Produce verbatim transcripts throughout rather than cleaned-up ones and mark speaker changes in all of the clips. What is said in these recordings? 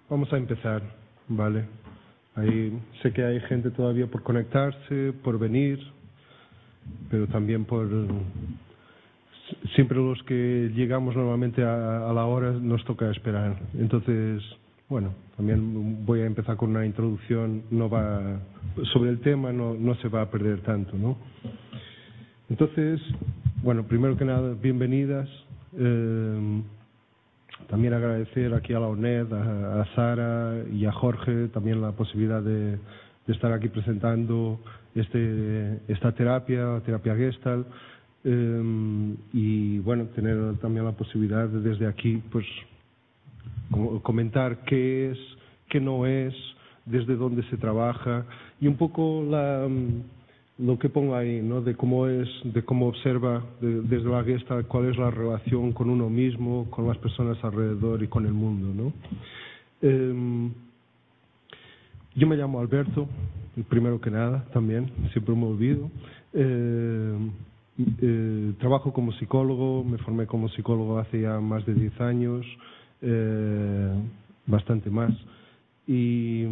Speaker 1: Vamos a empezar, ¿vale? Ahí, sé que hay gente todavía por conectarse, por venir, pero también por... Siempre los que llegamos normalmente a, a la hora nos toca esperar. Entonces, bueno, también voy a empezar con una introducción, no va sobre el tema, no, no se va a perder tanto, ¿no? Entonces, bueno, primero que nada, bienvenidas. Eh, También agradecer aquí a la ONED, a, a Sara y a Jorge también la posibilidad de, de estar aquí presentando este, esta terapia, terapia Gestalt, eh, y bueno, tener también la posibilidad de desde aquí pues comentar qué es, qué no es, desde dónde se trabaja y un poco la... lo que pongo ahí, ¿no? De cómo es, de cómo observa de, desde la Gestalt cuál es la relación con uno mismo, con las personas alrededor y con el mundo, ¿no? Eh, yo me llamo Alberto, primero que nada, también, siempre me olvido. Eh, eh, trabajo como psicólogo, me formé como psicólogo hace ya más de diez años, eh, bastante más. Y,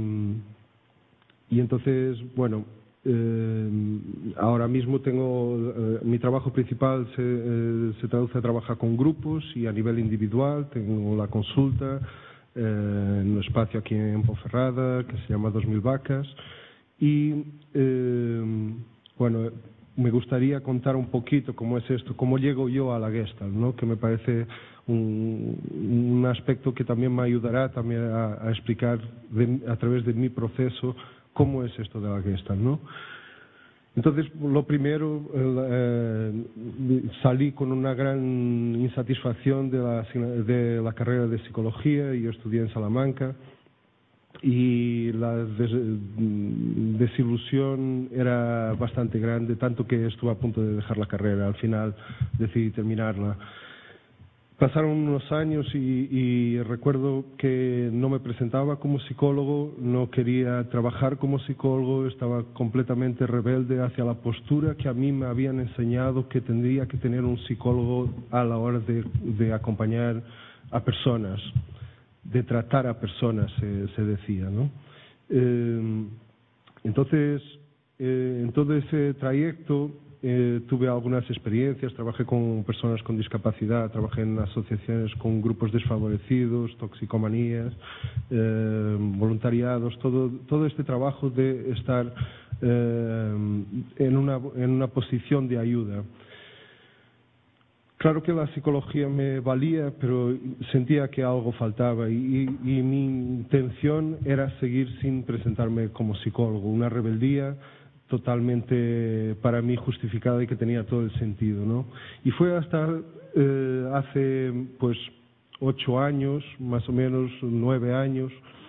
Speaker 1: y entonces, bueno, Eh, ahora mismo tengo eh, mi trabajo principal se, eh, se traduce a trabajar con grupos y a nivel individual. Tengo la consulta eh, en un espacio aquí en Ponferrada que se llama dos mil vacas y eh, bueno, me gustaría contar un poquito cómo es esto, cómo llego yo a la Gestalt, ¿no? Que me parece un, un aspecto que también me ayudará también a, a explicar de, a través de mi proceso cómo es esto de la Gestalt, ¿no? Entonces, lo primero, eh, salí con una gran insatisfacción de la, de la carrera de psicología. Yo estudié en Salamanca y la des, desilusión era bastante grande, tanto que estuve a punto de dejar la carrera. Al final decidí terminarla. Pasaron unos años y, y recuerdo que no me presentaba como psicólogo, no quería trabajar como psicólogo, estaba completamente rebelde hacia la postura que a mí me habían enseñado que tendría que tener un psicólogo a la hora de, de acompañar a personas, de tratar a personas, se, se decía, ¿no? Eh, entonces, eh, en todo ese trayecto Eh, tuve algunas experiencias, trabajé con personas con discapacidad, trabajé en asociaciones con grupos desfavorecidos, toxicomanías, eh, voluntariados, todo, todo este trabajo de estar eh, en, una, en una posición de ayuda. Claro que la psicología me valía, pero sentía que algo faltaba y, y, y mi intención era seguir sin presentarme como psicólogo, una rebeldía totalmente para mí justificada y que tenía todo el sentido, ¿no? Y fue hasta eh, hace pues ocho años, más o menos nueve años,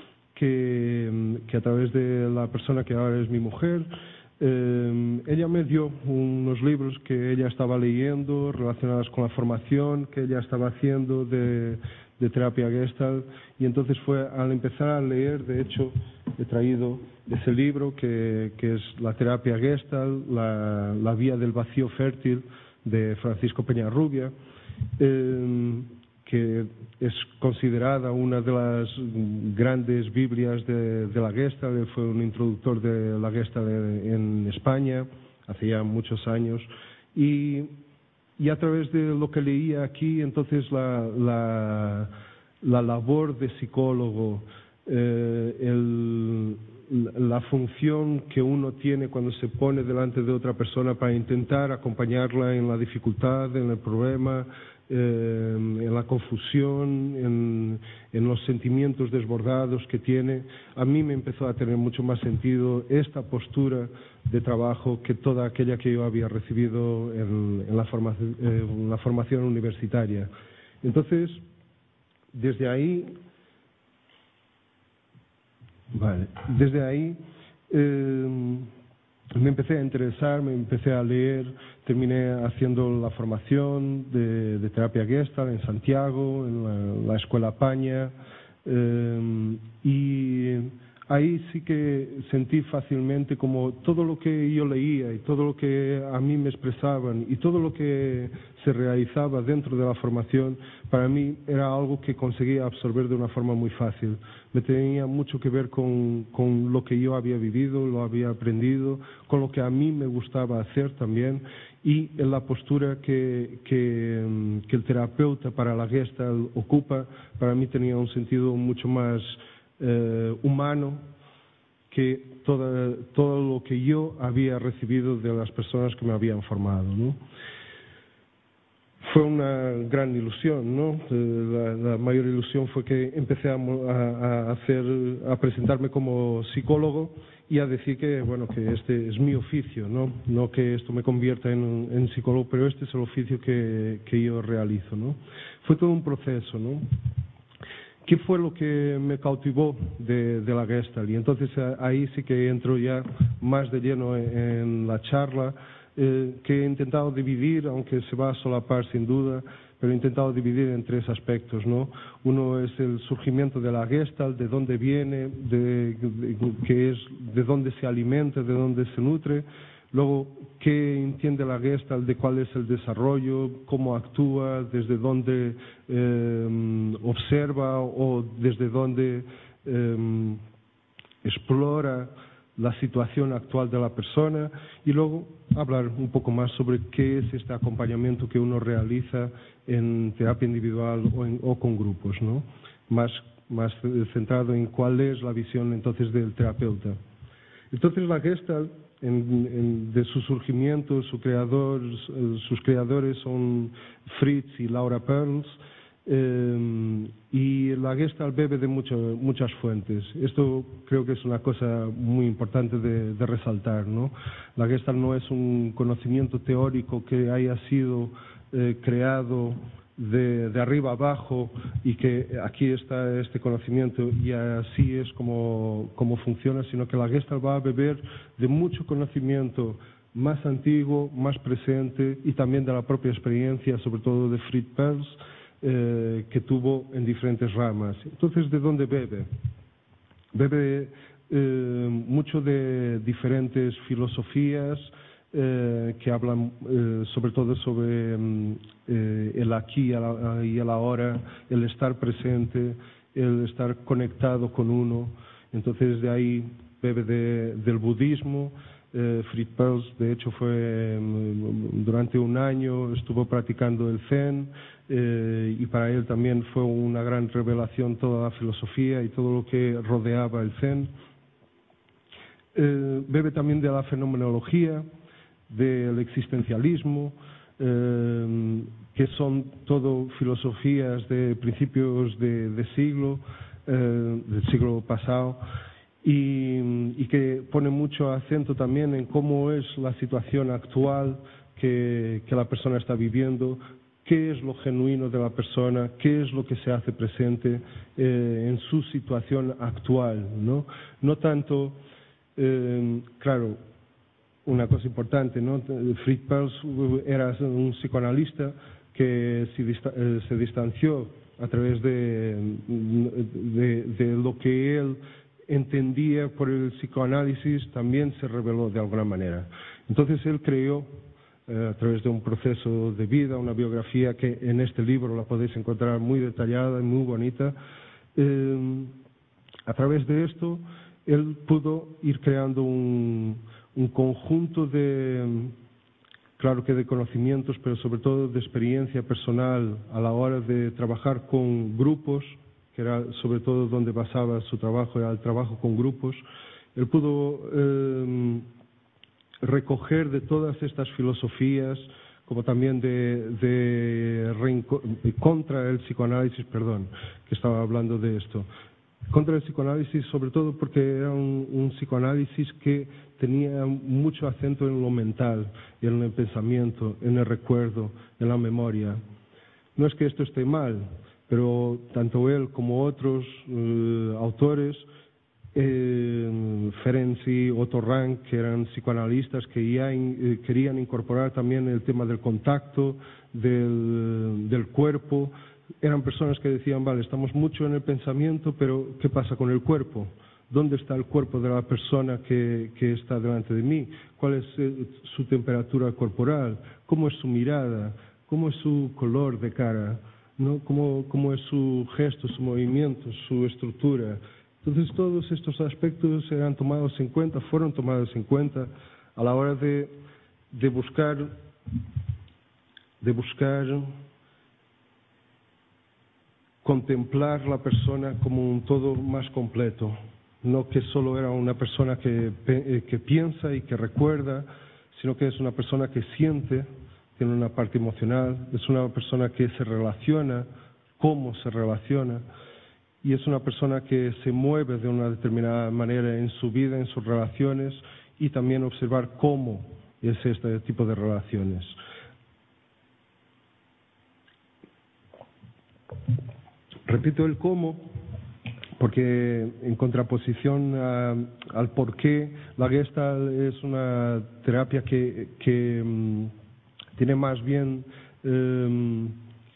Speaker 1: que, que a través de la persona que ahora es mi mujer, eh, ella me dio unos libros que ella estaba leyendo relacionados con la formación que ella estaba haciendo de, de terapia Gestalt, y entonces fue al empezar a leer, de hecho he traído ese libro que, que es la terapia Gestalt, la, la vía del vacío fértil de Francisco Peñarrubia, eh, que es considerada una de las grandes Biblias de, de la Gestalt. Él fue un introductor de la Gestalt en, en España hace ya muchos años y, y a través de lo que leía aquí, entonces la, la, la labor de psicólogo, eh, el la función que uno tiene cuando se pone delante de otra persona para intentar acompañarla en la dificultad, en el problema, eh, en la confusión, en, en los sentimientos desbordados que tiene. A mí me empezó a tener mucho más sentido esta postura de trabajo que toda aquella que yo había recibido en, en, la, formación, en la formación universitaria. Entonces, desde ahí... Vale. Desde ahí eh, me empecé a interesar, me empecé a leer, terminé haciendo la formación de, de terapia Gestalt en Santiago, en la, la Escuela Paña, eh, y ahí sí que sentí fácilmente como todo lo que yo leía y todo lo que a mí me expresaban y todo lo que se realizaba dentro de la formación, para mí era algo que conseguía absorber de una forma muy fácil. Me tenía mucho que ver con, con lo que yo había vivido, lo había aprendido, con lo que a mí me gustaba hacer también, y en la postura que, que, que el terapeuta para la Gestalt ocupa, para mí tenía un sentido mucho más eh, humano que toda, todo lo que yo había recibido de las personas que me habían formado, ¿no? Fue una gran ilusión, ¿no? La, la mayor ilusión fue que empecé a, a, hacer, a presentarme como psicólogo y a decir que, bueno, que este es mi oficio, ¿no? No que esto me convierta en, en psicólogo, pero este es el oficio que, que yo realizo, ¿no? Fue todo un proceso, ¿no? ¿Qué fue lo que me cautivó de, de la Gestalt? Y entonces ahí sí que entro ya más de lleno en, en la charla, eh, que he intentado dividir, aunque se va a solapar sin duda, pero he intentado dividir en tres aspectos, ¿no? Uno es el surgimiento de la Gestalt, de dónde viene, de, de, que es, de dónde se alimenta, de dónde se nutre. Luego, ¿qué entiende la Gestalt de cuál es el desarrollo, cómo actúa, desde dónde eh, observa o desde dónde eh, explora la situación actual de la persona? Y luego hablar un poco más sobre qué es este acompañamiento que uno realiza en terapia individual o, en, o con grupos, ¿no? Más, más centrado en cuál es la visión entonces del terapeuta. Entonces la Gestalt, En, en, de su surgimiento, su creador, sus creadores son Fritz y Laura Perls, eh, y la Gestalt bebe de mucho, muchas fuentes. Esto creo que es una cosa muy importante de, de resaltar, ¿no? La Gestalt no es un conocimiento teórico que haya sido eh, creado De, de arriba abajo y que aquí está este conocimiento y así es como, como funciona, sino que la Gestalt va a beber de mucho conocimiento más antiguo, más presente y también de la propia experiencia, sobre todo de Fritz Perls, eh, que tuvo en diferentes ramas. Entonces, ¿de dónde bebe? Bebe eh, mucho de diferentes filosofías, Eh, que hablan eh, sobre todo sobre eh, el aquí y el ahora, el estar presente, el estar conectado con uno. Entonces de ahí bebe de, del budismo. eh, Fritz Perls de hecho fue durante un año estuvo practicando el Zen, eh, y para él también fue una gran revelación toda la filosofía y todo lo que rodeaba el Zen. Eh, bebe también de la fenomenología, del existencialismo, eh, que son todo filosofías de principios de, de siglo, eh, del siglo pasado, y, y que pone mucho acento también en cómo es la situación actual que, que la persona está viviendo, qué es lo genuino de la persona, qué es lo que se hace presente eh, en su situación actual, ¿no? No tanto, eh, claro, una cosa importante, ¿no? Fritz Perls era un psicoanalista que se, dista eh, se distanció a través de, de, de lo que él entendía por el psicoanálisis, también se reveló de alguna manera. Entonces él creó, eh, a través de un proceso de vida, una biografía que en este libro la podéis encontrar muy detallada y muy bonita, eh, a través de esto él pudo ir creando un un conjunto de, claro que de conocimientos, pero sobre todo de experiencia personal a la hora de trabajar con grupos, que era sobre todo donde basaba su trabajo, era el trabajo con grupos. Él pudo eh, recoger de todas estas filosofías, como también de, de, de contra el psicoanálisis, perdón, que estaba hablando de esto. Contra el psicoanálisis, sobre todo porque era un, un psicoanálisis que tenía mucho acento en lo mental, en el pensamiento, en el recuerdo, en la memoria. No es que esto esté mal, pero tanto él como otros eh, autores, eh, Ferenczi, Otto Rank, que eran psicoanalistas que ya in, eh, querían incorporar también el tema del contacto, del, del cuerpo. Eran personas que decían, vale, estamos mucho en el pensamiento, pero ¿qué pasa con el cuerpo? dónde está el cuerpo de la persona que, que está delante de mí, cuál es eh, su temperatura corporal, cómo es su mirada, cómo es su color de cara, ¿no? cómo, cómo es su gesto, su movimiento, su estructura. Entonces todos estos aspectos eran tomados en cuenta, fueron tomados en cuenta a la hora de, de buscar, de buscar contemplar la persona como un todo más completo, no que solo era una persona que, que piensa y que recuerda, sino que es una persona que siente, tiene una parte emocional, es una persona que se relaciona, cómo se relaciona, y es una persona que se mueve de una determinada manera en su vida, en sus relaciones, y también observar cómo es este tipo de relaciones. Repito el cómo, porque en contraposición a, al por qué, la Gestalt es una terapia que, que um, tiene más bien um,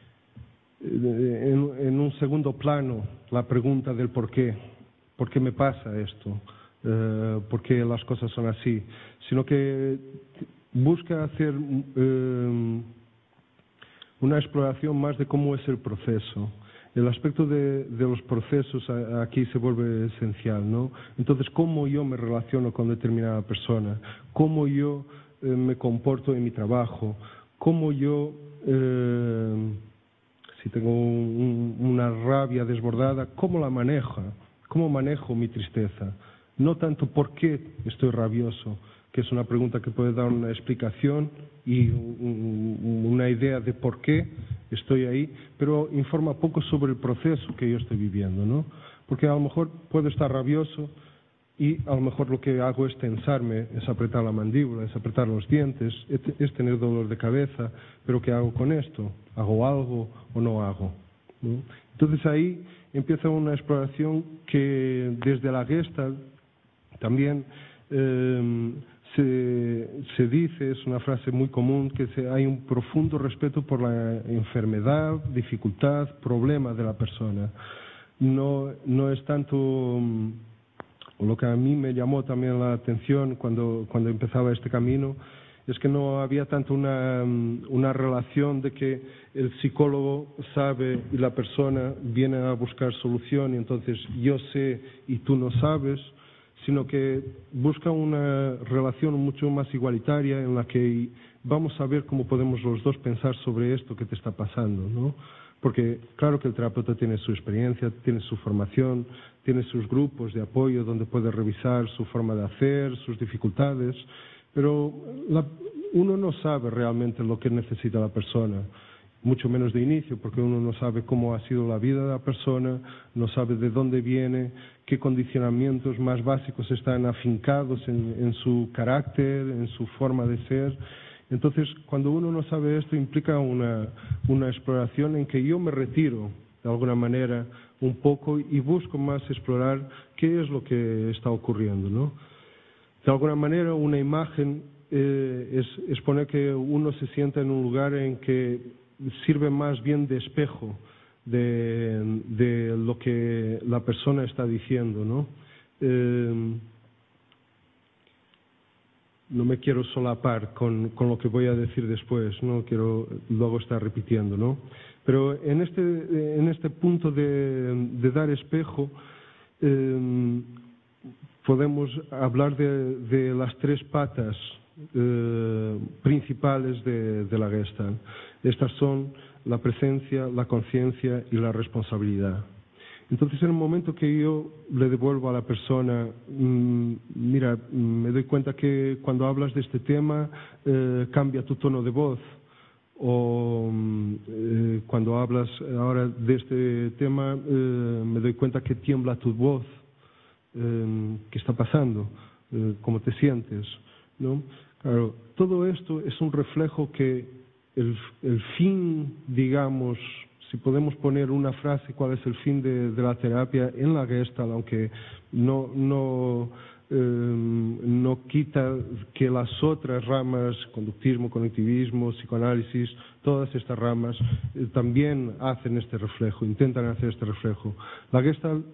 Speaker 1: en, en un segundo plano la pregunta del por qué, por qué me pasa esto, uh, por qué las cosas son así, sino que busca hacer um, una exploración más de cómo es el proceso. El aspecto de, de los procesos aquí se vuelve esencial, ¿no? Entonces, cómo yo me relaciono con determinada persona, cómo yo eh, me comporto en mi trabajo, cómo yo, eh, si tengo un, una rabia desbordada, cómo la manejo, cómo manejo mi tristeza. No tanto por qué estoy rabioso, que es una pregunta que puede dar una explicación y un, una idea de por qué estoy ahí, pero informa poco sobre el proceso que yo estoy viviendo, ¿no? Porque a lo mejor puedo estar rabioso y a lo mejor lo que hago es tensarme, es apretar la mandíbula, es apretar los dientes, es tener dolor de cabeza, pero ¿qué hago con esto? ¿Hago algo o no hago? ¿No? Entonces ahí empieza una exploración que desde la Gestalt también eh, Se, se dice, es una frase muy común, que se, hay un profundo respeto por la enfermedad, dificultad, problema de la persona. No, no es tanto um, lo que a mí me llamó también la atención cuando, cuando empezaba este camino, es que no había tanto una, una relación de que el psicólogo sabe y la persona viene a buscar solución y entonces yo sé y tú no sabes, sino que busca una relación mucho más igualitaria en la que vamos a ver cómo podemos los dos pensar sobre esto que te está pasando, ¿no? Porque claro que el terapeuta tiene su experiencia, tiene su formación, tiene sus grupos de apoyo donde puede revisar su forma de hacer, sus dificultades, pero la, uno no sabe realmente lo que necesita la persona, mucho menos de inicio, porque uno no sabe cómo ha sido la vida de la persona, no sabe de dónde viene, qué condicionamientos más básicos están afincados en, en su carácter, en su forma de ser. Entonces, cuando uno no sabe esto, implica una, una exploración en que yo me retiro, de alguna manera, un poco y busco más explorar qué es lo que está ocurriendo, ¿no? De alguna manera, una imagen eh, es, es poner que uno se sienta en un lugar en que sirve más bien de espejo de, de lo que la persona está diciendo, ¿no? Eh, no me quiero solapar con, con lo que voy a decir después, no quiero luego estar repitiendo, ¿no? Pero en este, en este punto de, de dar espejo, eh, podemos hablar de, de las tres patas eh, principales de, de la Gestalt. Estas son la presencia, la conciencia y la responsabilidad. Entonces, en el momento que yo le devuelvo a la persona, mmm, mira, me doy cuenta que cuando hablas de este tema eh, cambia tu tono de voz, o eh, cuando hablas ahora de este tema eh, me doy cuenta que tiembla tu voz, eh, ¿qué está pasando? Eh, ¿Cómo te sientes? ¿No? Claro, todo esto es un reflejo que el, el fin, digamos, si podemos poner una frase, cuál es el fin de, de la terapia en la Gestalt, aunque no, no, eh, no quita que las otras ramas, conductismo, cognitivismo, psicoanálisis, todas estas ramas eh, también hacen este reflejo, intentan hacer este reflejo. La Gestalt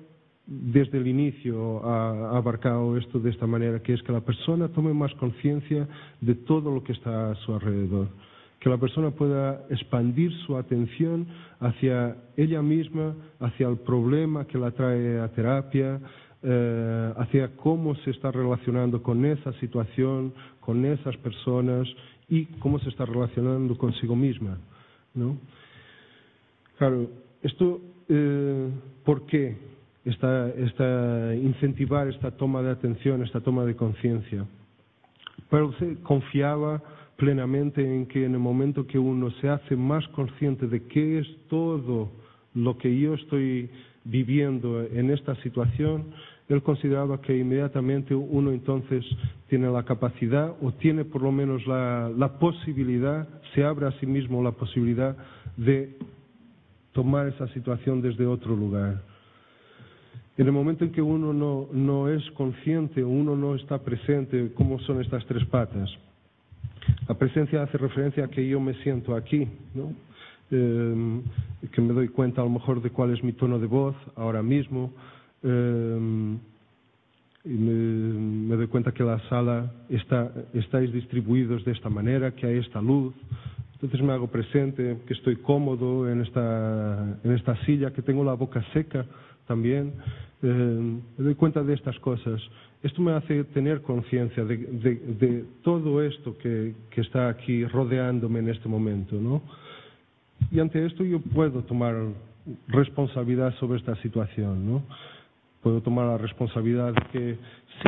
Speaker 1: desde el inicio ha, ha abarcado esto de esta manera, que es que la persona tome más conciencia de todo lo que está a su alrededor, que la persona pueda expandir su atención hacia ella misma, hacia el problema que la trae a terapia, eh, hacia cómo se está relacionando con esa situación, con esas personas y cómo se está relacionando consigo misma, ¿no? Claro, esto, eh, ¿por qué? Esta, esta, incentivar esta toma de atención, esta toma de conciencia. Pero confiaba plenamente en que en el momento que uno se hace más consciente de qué es todo lo que yo estoy viviendo en esta situación, él consideraba que inmediatamente uno entonces tiene la capacidad o tiene por lo menos la, la posibilidad, se abre a sí mismo la posibilidad de tomar esa situación desde otro lugar. En el momento en que uno no, no es consciente, uno no está presente, ¿cómo son estas tres patas? La presencia hace referencia a que yo me siento aquí, ¿no? Eh, que me doy cuenta a lo mejor de cuál es mi tono de voz ahora mismo, eh, y me, me doy cuenta que la sala está, estáis distribuidos de esta manera, que hay esta luz. Entonces me hago presente, que estoy cómodo en esta, en esta silla, que tengo la boca seca también. Eh, me doy cuenta de estas cosas. Esto me hace tener conciencia de, de, de todo esto que, que está aquí rodeándome en este momento, ¿no? Y ante esto yo puedo tomar responsabilidad sobre esta situación, ¿no? Puedo tomar la responsabilidad de que sí.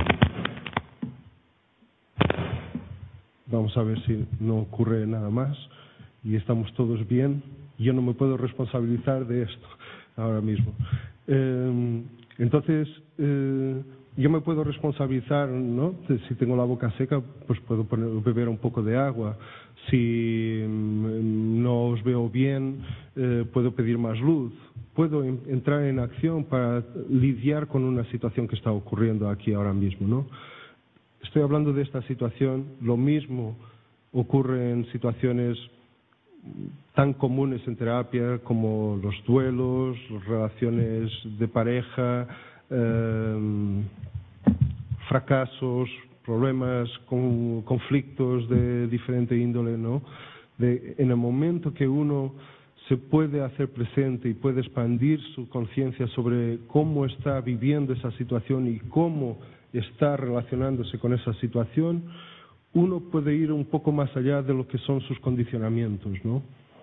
Speaker 1: Vamos a ver si no ocurre nada más y estamos todos bien. Yo no me puedo responsabilizar de esto ahora mismo. Eh, entonces, eh, yo me puedo responsabilizar, ¿no? Si tengo la boca seca, pues puedo poner, beber un poco de agua. Si mm, no os veo bien, eh, puedo pedir más luz. Puedo en, entrar en acción para lidiar con una situación que está ocurriendo aquí ahora mismo, ¿no? Estoy hablando de esta situación. Lo mismo ocurre en situaciones tan comunes en terapia como los duelos, relaciones de pareja, eh, fracasos, problemas, con, conflictos de diferente índole, ¿no? De, en el momento que uno se puede hacer presente y puede expandir su conciencia sobre cómo está viviendo esa situación y cómo está relacionándose con esa situación, uno puede ir un poco más allá de lo que son sus condicionamientos, ¿no?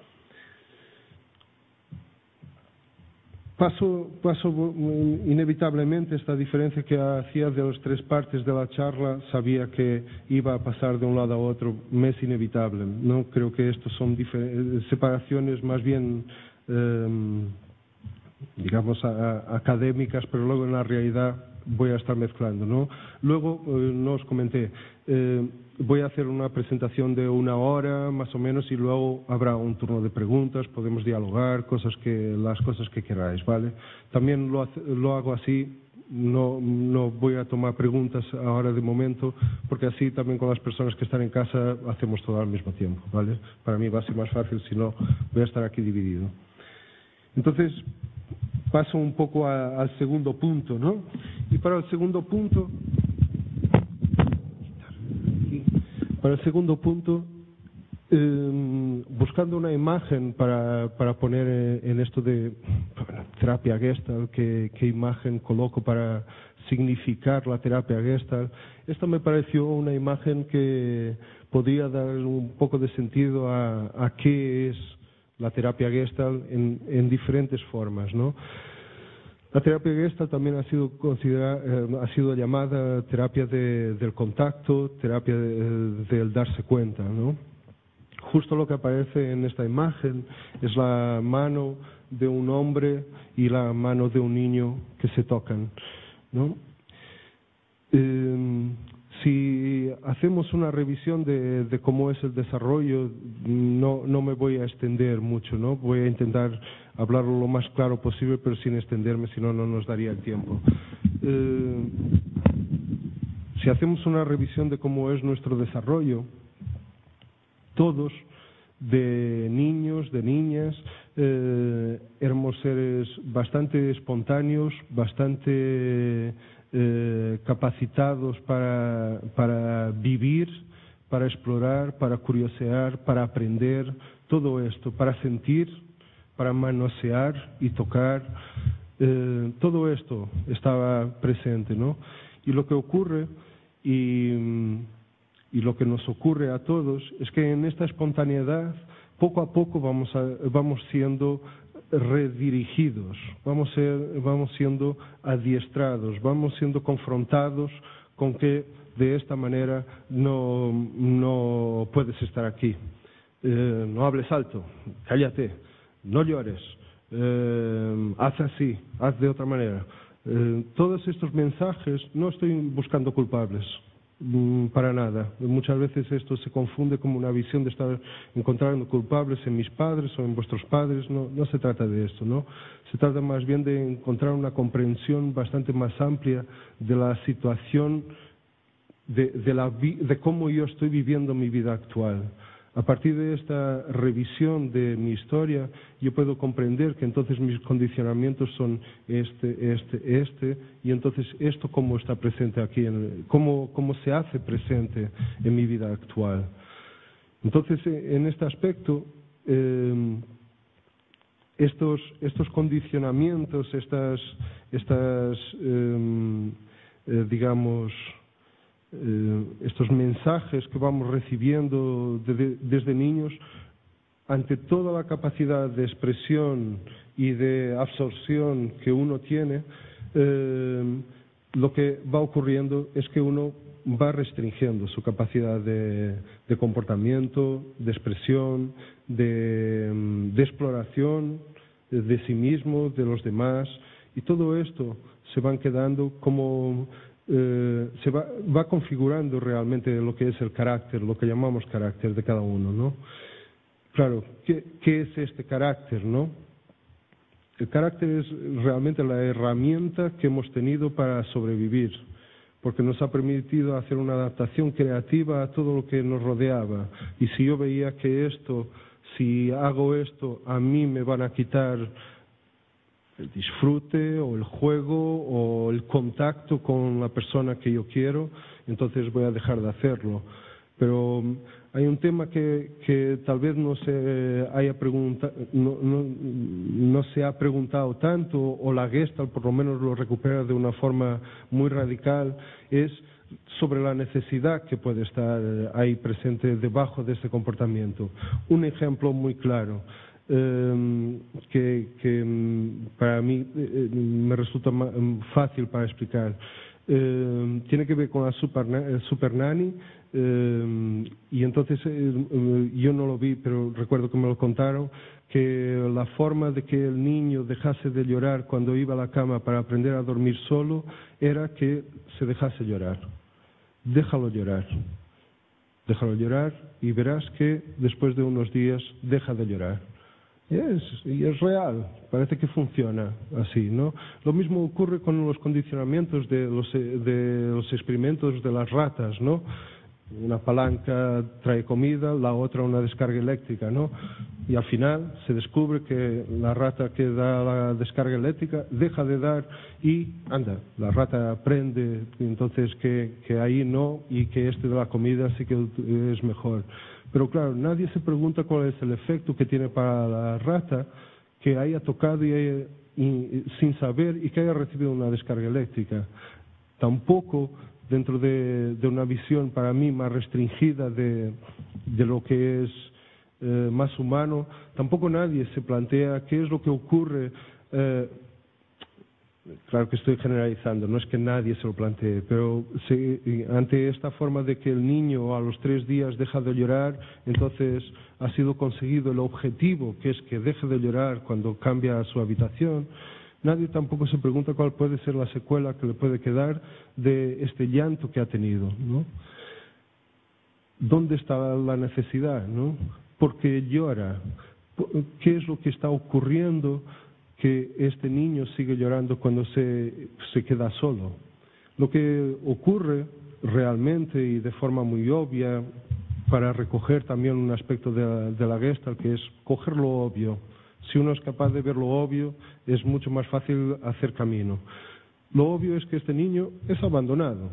Speaker 1: Paso, paso inevitablemente esta diferencia que hacía de las tres partes de la charla, sabía que iba a pasar de un lado a otro, me es inevitable. No creo que estos son separaciones más bien, eh, digamos, a, a, académicas, pero luego en la realidad voy a estar mezclando, ¿no? Luego, eh, no os comenté, eh, voy a hacer una presentación de una hora más o menos y luego habrá un turno de preguntas, podemos dialogar, cosas que, las cosas que queráis, ¿vale? También lo, lo hago así, no, no voy a tomar preguntas ahora de momento, porque así también con las personas que están en casa hacemos todo al mismo tiempo, ¿vale? Para mí va a ser más fácil, si no voy a estar aquí dividido. Entonces, paso un poco a, al segundo punto, ¿no? Y para el segundo punto, para el segundo punto, eh, buscando una imagen para, para poner en esto de bueno, terapia Gestalt, ¿qué, qué imagen coloco para significar la terapia Gestalt? Esta me pareció una imagen que podría dar un poco de sentido a, a qué es la terapia Gestalt en, en diferentes formas, ¿no? La terapia Gestalt también ha sido considerada, eh, ha sido llamada terapia de, del contacto, terapia de, del darse cuenta, ¿no? Justo lo que aparece en esta imagen es la mano de un hombre y la mano de un niño que se tocan, ¿no? Eh, si hacemos una revisión de, de cómo es el desarrollo, no, no me voy a extender mucho, ¿no? Voy a intentar hablarlo lo más claro posible, pero sin extenderme, si no, no nos daría el tiempo. Eh, si hacemos una revisión de cómo es nuestro desarrollo, todos, de niños, de niñas, eh, éramos seres bastante espontáneos, bastante eh, capacitados para, para vivir, para explorar, para curiosear, para aprender, todo esto, para sentir, para manosear y tocar, eh, todo esto estaba presente, ¿no? Y lo que ocurre y, y lo que nos ocurre a todos es que en esta espontaneidad poco a poco vamos, a, vamos siendo redirigidos, vamos, ser, vamos siendo adiestrados, vamos siendo confrontados con que de esta manera no, no puedes estar aquí. Eh, no hables alto, cállate, no llores, eh, haz así, haz de otra manera. Eh, todos estos mensajes, no estoy buscando culpables, mm, para nada. Muchas veces esto se confunde como una visión de estar encontrando culpables en mis padres o en vuestros padres. No, no se trata de esto, ¿no? Se trata más bien de encontrar una comprensión bastante más amplia de la situación, de, de, la, de cómo yo estoy viviendo mi vida actual. A partir de esta revisión de mi historia, yo puedo comprender que entonces mis condicionamientos son este, este, este, y entonces esto cómo está presente aquí, en, cómo, cómo se hace presente en mi vida actual. Entonces, en este aspecto, eh, estos, estos condicionamientos, estas, estas eh, eh, digamos, Eh, estos mensajes que vamos recibiendo de, de, desde niños, ante toda la capacidad de expresión y de absorción que uno tiene, eh, lo que va ocurriendo es que uno va restringiendo su capacidad de, de comportamiento, de expresión, de, de exploración de sí mismo, de los demás, y todo esto se van quedando como... Eh, se va, va configurando realmente lo que es el carácter, lo que llamamos carácter de cada uno, ¿no? Claro, ¿qué, qué es este carácter, no? El carácter es realmente la herramienta que hemos tenido para sobrevivir, porque nos ha permitido hacer una adaptación creativa a todo lo que nos rodeaba. Y si yo veía que esto, si hago esto, a mí me van a quitar el disfrute o el juego o el contacto con la persona que yo quiero, entonces voy a dejar de hacerlo. Pero hay un tema que, que tal vez no se haya preguntado, no, no, no se ha preguntado tanto, o la Gestalt por lo menos lo recupera de una forma muy radical, es sobre la necesidad que puede estar ahí presente debajo de este comportamiento. Un ejemplo muy claro. Eh, que, que para mí eh, me resulta fácil para explicar. Eh, tiene que ver con la super, super nanny, eh, y entonces eh, yo no lo vi, pero recuerdo que me lo contaron, que la forma de que el niño dejase de llorar cuando iba a la cama para aprender a dormir solo era que se dejase llorar. Déjalo llorar. Déjalo llorar y verás que después de unos días deja de llorar. Y es, y es real, parece que funciona así, ¿no? Lo mismo ocurre con los condicionamientos de los, de los experimentos de las ratas, ¿no? Una palanca trae comida, la otra una descarga eléctrica, ¿no? Y al final se descubre que la rata que da la descarga eléctrica deja de dar y, anda, la rata aprende entonces que, que ahí no, y que este de la comida sí que es mejor. Pero claro, nadie se pregunta cuál es el efecto que tiene para la rata que haya tocado y haya, y, sin saber y que haya recibido una descarga eléctrica. Tampoco, dentro de, de una visión para mí más restringida de, de lo que es eh, más humano, tampoco nadie se plantea qué es lo que ocurre. Eh, Claro que estoy generalizando, no es que nadie se lo plantee, pero se, ante esta forma de que el niño a los tres días deja de llorar, entonces ha sido conseguido el objetivo, que es que deje de llorar cuando cambia a su habitación, nadie tampoco se pregunta cuál puede ser la secuela que le puede quedar de este llanto que ha tenido, ¿no? ¿Dónde está la necesidad, no? ¿Por qué llora? ¿Qué es lo que está ocurriendo que este niño sigue llorando cuando se, se queda solo? Lo que ocurre realmente y de forma muy obvia, para recoger también un aspecto de la, de la Gestalt, que es coger lo obvio, Si uno es capaz de ver lo obvio, es mucho más fácil hacer camino. Lo obvio es que este niño es abandonado,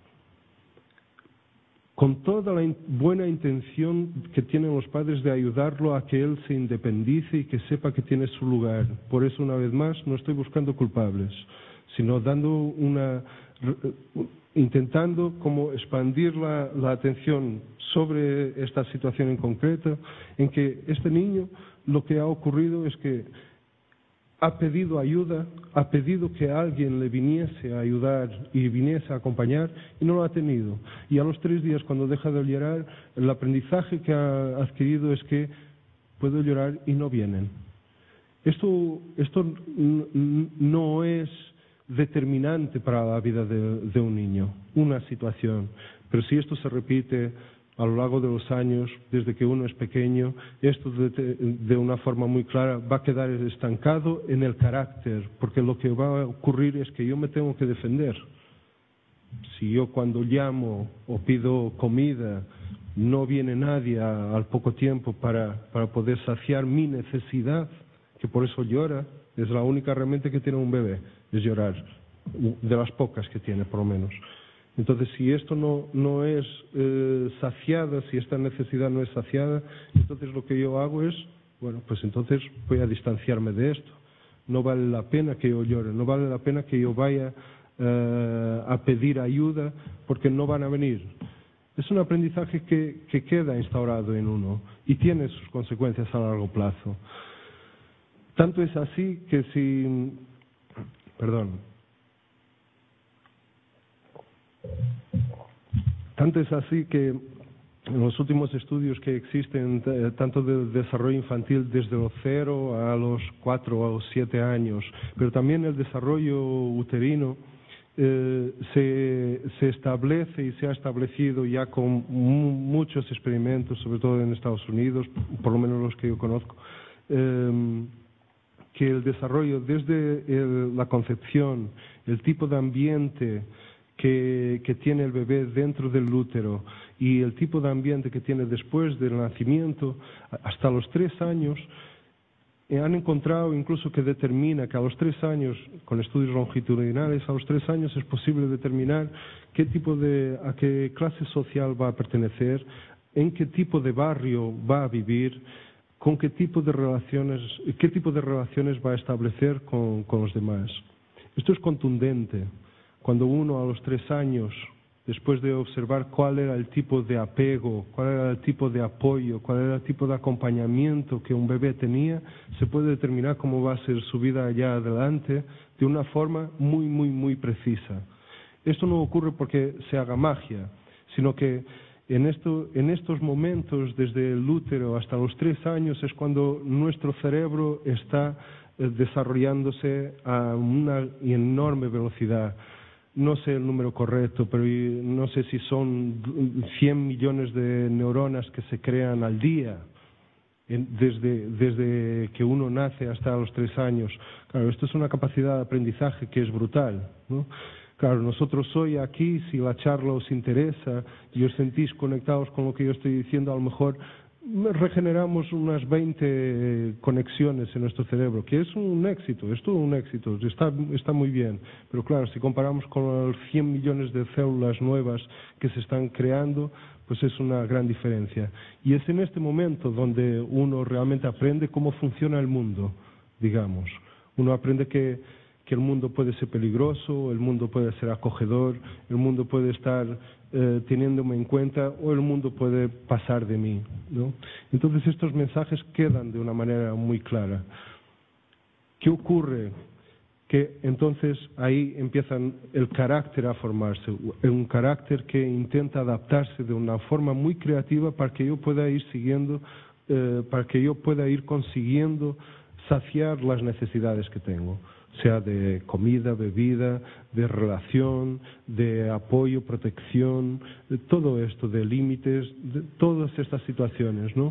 Speaker 1: con toda la in- buena intención que tienen los padres de ayudarlo a que él se independice y que sepa que tiene su lugar. Por eso, una vez más, no estoy buscando culpables, sino dando una, intentando como expandir la, la atención sobre esta situación en concreto, en que este niño, lo que ha ocurrido es que ha pedido ayuda, ha pedido que alguien le viniese a ayudar y viniese a acompañar y no lo ha tenido. Y a los tres días, cuando deja de llorar, el aprendizaje que ha adquirido es que puedo llorar y no vienen. Esto, esto no es determinante para la vida de, de un niño, una situación, pero si esto se repite a lo largo de los años, desde que uno es pequeño, esto de, de una forma muy clara va a quedar estancado en el carácter, porque lo que va a ocurrir es que yo me tengo que defender. Si yo cuando llamo o pido comida no viene nadie a, al poco tiempo para, para poder saciar mi necesidad, que por eso llora, es la única realmente que tiene un bebé, es llorar, de las pocas que tiene por lo menos. Entonces, si esto no, no es eh, saciada, si esta necesidad no es saciada, entonces lo que yo hago es, bueno, pues entonces voy a distanciarme de esto. No vale la pena que yo llore, no vale la pena que yo vaya eh, a pedir ayuda porque no van a venir. Es un aprendizaje que, que queda instaurado en uno y tiene sus consecuencias a largo plazo. Tanto es así que si... Perdón. Tanto es así que en los últimos estudios que existen, tanto del desarrollo infantil desde los cero a los cuatro o siete años, pero también el desarrollo uterino, eh, se, se establece y se ha establecido ya con muchos experimentos, sobre todo en Estados Unidos, por lo menos los que yo conozco, eh, que el desarrollo desde el, la concepción, el tipo de ambiente que, que tiene el bebé dentro del útero y el tipo de ambiente que tiene después del nacimiento, hasta los tres años, eh, han encontrado incluso que determina que a los tres años, con estudios longitudinales, a los tres años es posible determinar qué tipo de, a qué clase social va a pertenecer, en qué tipo de barrio va a vivir, con qué tipo de relaciones, qué tipo de relaciones va a establecer con, con los demás. Esto es contundente. Cuando uno a los tres años, después de observar cuál era el tipo de apego, cuál era el tipo de apoyo, cuál era el tipo de acompañamiento que un bebé tenía, se puede determinar cómo va a ser su vida allá adelante de una forma muy, muy, muy precisa. Esto no ocurre porque se haga magia, sino que en, esto, en estos momentos, desde el útero hasta los tres años, es cuando nuestro cerebro está eh, desarrollándose a una enorme velocidad. No sé el número correcto, pero no sé si son cien millones de neuronas que se crean al día, desde, desde que uno nace hasta los tres años. Claro, esto es una capacidad de aprendizaje que es brutal, ¿no? Claro, nosotros hoy aquí, si la charla os interesa y os sentís conectados con lo que yo estoy diciendo, a lo mejor regeneramos unas veinte conexiones en nuestro cerebro, que es un éxito, es todo un éxito, está, está muy bien. Pero claro, si comparamos con los cien millones de células nuevas que se están creando, pues es una gran diferencia. Y es en este momento donde uno realmente aprende cómo funciona el mundo, digamos. Uno aprende que, que el mundo puede ser peligroso, el mundo puede ser acogedor, el mundo puede estar eh, teniéndome en cuenta o el mundo puede pasar de mí, ¿no? Entonces estos mensajes quedan de una manera muy clara. ¿Qué ocurre? Que entonces ahí empieza el carácter a formarse, un carácter que intenta adaptarse de una forma muy creativa para que yo pueda ir siguiendo, eh, para que yo pueda ir consiguiendo saciar las necesidades que tengo, sea de comida, bebida, de relación, de apoyo, protección, de todo esto, de límites, de todas estas situaciones, ¿no?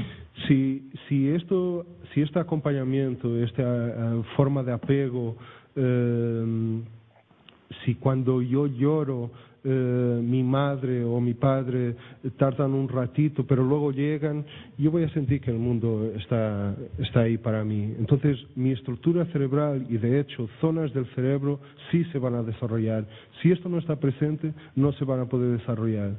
Speaker 1: Si, si, esto, si este acompañamiento, esta uh, forma de apego, eh, si cuando yo lloro eh, mi madre o mi padre tardan un ratito, pero luego llegan, yo voy a sentir que el mundo está, está ahí para mí. Entonces, mi estructura cerebral y, de hecho, zonas del cerebro sí se van a desarrollar. Si esto no está presente, no se van a poder desarrollar.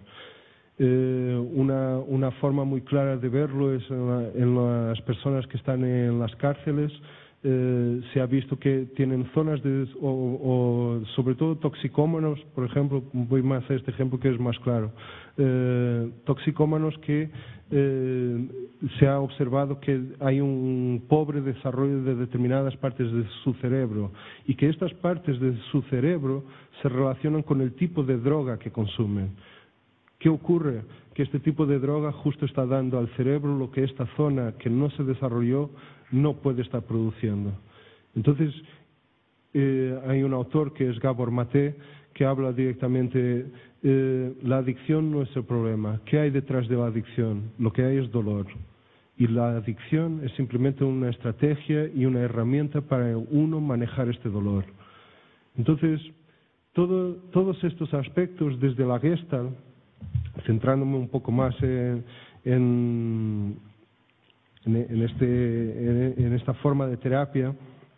Speaker 1: Eh, una, una forma muy clara de verlo es en, la, en las personas que están en las cárceles. Eh, se ha visto que tienen zonas de, o, o sobre todo toxicómanos, por ejemplo, voy más a este ejemplo que es más claro, eh, toxicómanos que eh, se ha observado que hay un pobre desarrollo de determinadas partes de su cerebro y que estas partes de su cerebro se relacionan con el tipo de droga que consumen. ¿Qué ocurre? Que este tipo de droga justo está dando al cerebro lo que esta zona que no se desarrolló no puede estar produciendo. Entonces, eh, hay un autor que es Gabor Maté que habla directamente, eh, la adicción no es el problema. ¿Qué hay detrás de la adicción? Lo que hay es dolor. Y la adicción es simplemente una estrategia y una herramienta para uno manejar este dolor. Entonces, todo, todos estos aspectos desde la Gestalt, centrándome un poco más en, en, en, este, en esta forma de terapia,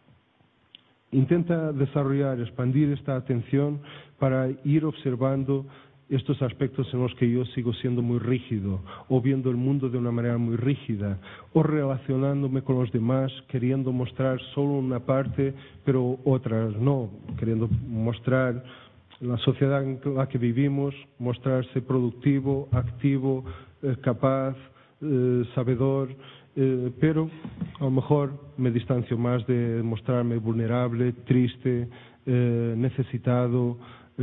Speaker 1: intenta desarrollar, expandir esta atención para ir observando estos aspectos en los que yo sigo siendo muy rígido, o viendo el mundo de una manera muy rígida, o relacionándome con los demás, queriendo mostrar solo una parte, pero otras no, queriendo mostrar la sociedad en la que vivimos, mostrarse productivo, activo, eh, capaz, eh, sabedor, eh, pero a lo mejor me distancio más de mostrarme vulnerable, triste, eh, necesitado,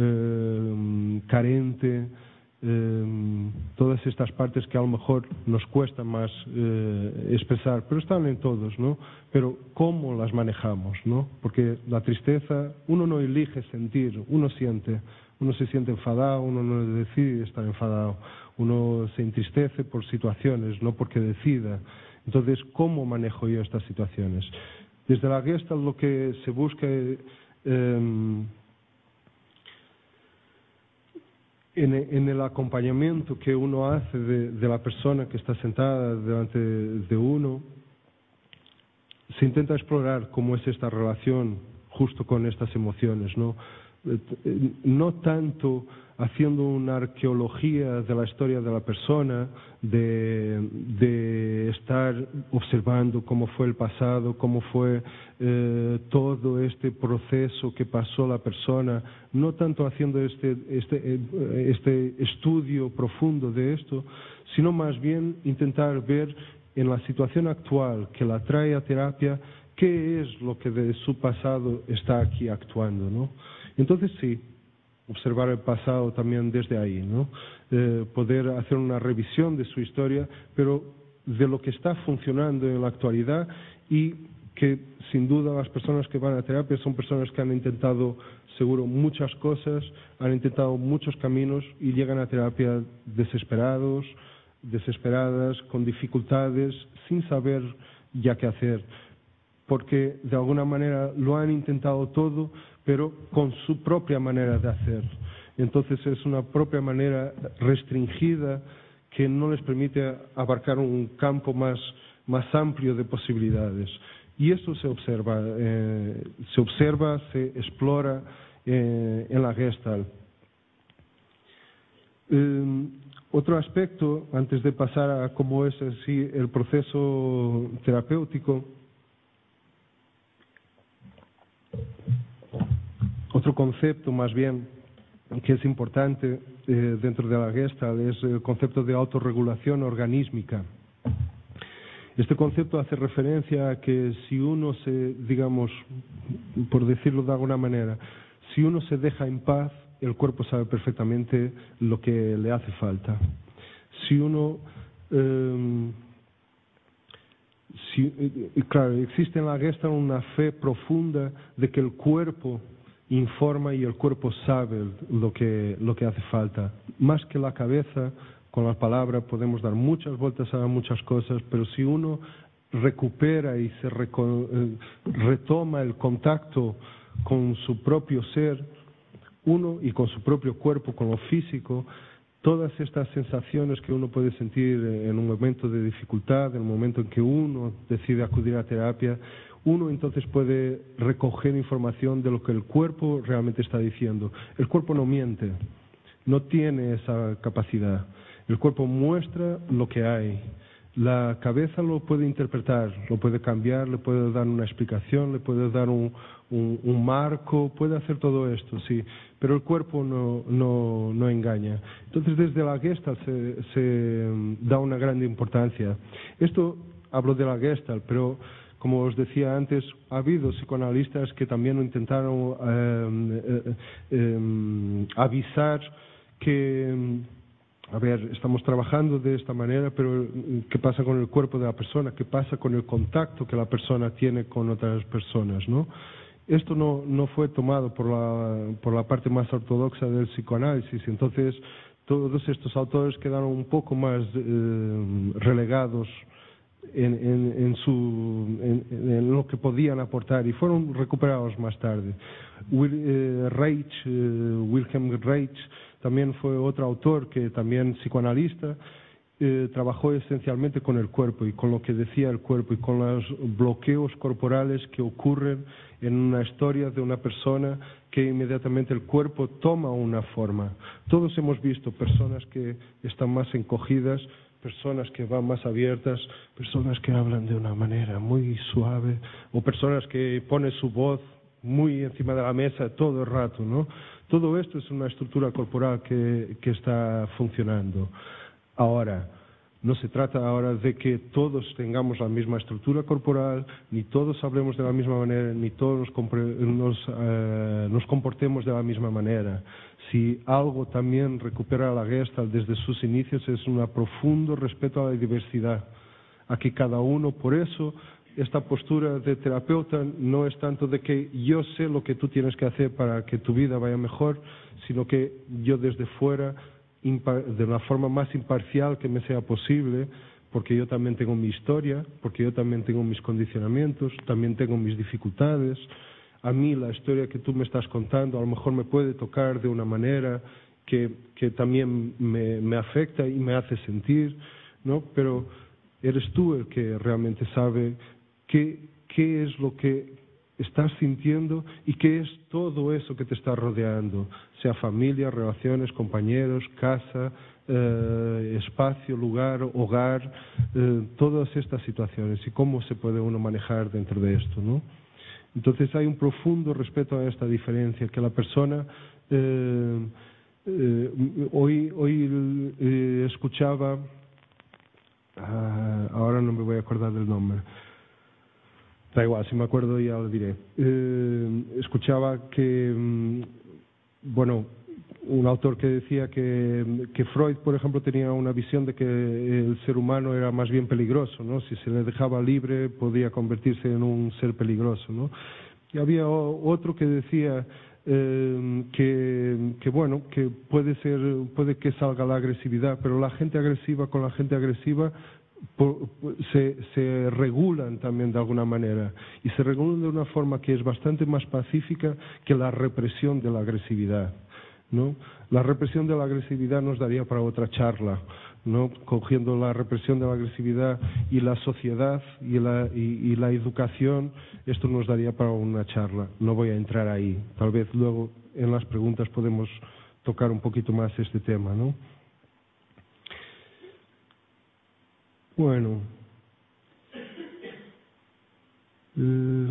Speaker 1: eh, carente, eh, todas estas partes que a lo mejor nos cuesta más eh, expresar, pero están en todos, ¿no? Pero ¿cómo las manejamos, no? Porque la tristeza, uno no elige sentir, uno siente, uno se siente enfadado, uno no decide estar enfadado, uno se entristece por situaciones, no porque decida. Entonces, ¿cómo manejo yo estas situaciones? Desde la Gestalt lo que se busca eh, En, en el acompañamiento que uno hace de, de la persona que está sentada delante de uno, se intenta explorar cómo es esta relación justo con estas emociones, ¿no? No tanto haciendo una arqueología de la historia de la persona, de, de estar observando cómo fue el pasado, cómo fue eh, todo este proceso que pasó la persona, no tanto haciendo este, este, este estudio profundo de esto, sino más bien intentar ver en la situación actual que la trae a terapia, qué es lo que de su pasado está aquí actuando, ¿no? Entonces sí, observar el pasado también desde ahí, ¿no? Eh, poder hacer una revisión de su historia, pero de lo que está funcionando en la actualidad y que sin duda las personas que van a terapia son personas que han intentado seguro muchas cosas, han intentado muchos caminos y llegan a terapia desesperados, desesperadas, con dificultades, sin saber ya qué hacer, porque de alguna manera lo han intentado todo, pero con su propia manera de hacer. Entonces es una propia manera restringida que no les permite abarcar un campo más, más amplio de posibilidades. Y eso se observa, eh, se observa, se explora eh, en la Gestalt. Eh, otro aspecto, antes de pasar a cómo es así el proceso terapéutico, otro concepto más bien que es importante eh, dentro de la Gestalt es el concepto de autorregulación organísmica. Este concepto hace referencia a que si uno se, digamos, por decirlo de alguna manera, si uno se deja en paz, el cuerpo sabe perfectamente lo que le hace falta. Si uno, eh, si, eh, claro, existe en la Gestalt una fe profunda de que el cuerpo informa y el cuerpo sabe lo que, lo que hace falta. Más que la cabeza, con la palabra podemos dar muchas vueltas a muchas cosas, pero si uno recupera y se reco- eh, retoma el contacto con su propio ser, uno y con su propio cuerpo, con lo físico, todas estas sensaciones que uno puede sentir en un momento de dificultad, en el momento en que uno decide acudir a terapia, uno entonces puede recoger información de lo que el cuerpo realmente está diciendo. El cuerpo no miente, no tiene esa capacidad. El cuerpo muestra lo que hay. La cabeza lo puede interpretar, lo puede cambiar, le puede dar una explicación, le puede dar un, un, un marco, puede hacer todo esto, sí, pero el cuerpo no, no, no engaña. Entonces, desde la Gestalt se, se da una gran importancia. Esto hablo de la Gestalt, pero como os decía antes, ha habido psicoanalistas que también intentaron eh, eh, eh, avisar que, a ver, estamos trabajando de esta manera, pero ¿qué pasa con el cuerpo de la persona? ¿Qué pasa con el contacto que la persona tiene con otras personas, ¿no? Esto no, no fue tomado por la, por la parte más ortodoxa del psicoanálisis, entonces todos estos autores quedaron un poco más eh, relegados en, en, en, su, en, en lo que podían aportar y fueron recuperados más tarde. Will, eh, Reich, eh, Wilhelm Reich también fue otro autor que también psicoanalista, eh, trabajó esencialmente con el cuerpo y con lo que decía el cuerpo y con los bloqueos corporales que ocurren en una historia de una persona que inmediatamente el cuerpo toma una forma. Todos hemos visto personas que están más encogidas, personas que van más abiertas, personas que hablan de una manera muy suave o personas que ponen su voz muy encima de la mesa todo el rato, ¿no? Todo esto es una estructura corporal que, que está funcionando. Ahora, no se trata ahora de que todos tengamos la misma estructura corporal, ni todos hablemos de la misma manera, ni todos nos, nos, eh, nos comportemos de la misma manera. Si algo también recupera la Gestalt desde sus inicios es un profundo respeto a la diversidad, a que cada uno, por eso, esta postura de terapeuta no es tanto de que yo sé lo que tú tienes que hacer para que tu vida vaya mejor, sino que yo desde fuera, de la forma más imparcial que me sea posible, porque yo también tengo mi historia, porque yo también tengo mis condicionamientos, también tengo mis dificultades. A mí la historia que tú me estás contando a lo mejor me puede tocar de una manera que, que también me, me afecta y me hace sentir, ¿no? Pero eres tú el que realmente sabe qué, qué es lo que estás sintiendo y qué es todo eso que te está rodeando, sea familia, relaciones, compañeros, casa, eh, espacio, lugar, hogar, eh, todas estas situaciones y cómo se puede uno manejar dentro de esto, ¿no? Entonces hay un profundo respeto a esta diferencia, que la persona eh, eh, hoy, hoy eh, escuchaba, ah, ahora no me voy a acordar del nombre, da igual, si me acuerdo ya lo diré. Eh, escuchaba que, bueno, un autor que decía que, que Freud, por ejemplo, tenía una visión de que el ser humano era más bien peligroso, ¿no? Si se le dejaba libre podía convertirse en un ser peligroso, ¿no? Y había otro que decía eh, que, que, bueno, que puede ser, puede que salga la agresividad, pero la gente agresiva con la gente agresiva Por, se, se regulan también de alguna manera y se regulan de una forma que es bastante más pacífica que la represión de la agresividad, ¿no? La represión de la agresividad nos daría para otra charla, ¿no? Cogiendo la represión de la agresividad y la sociedad y la, y, y la educación, esto nos daría para una charla. No voy a entrar ahí, tal vez luego en las preguntas podemos tocar un poquito más este tema, ¿no? Bueno, eh,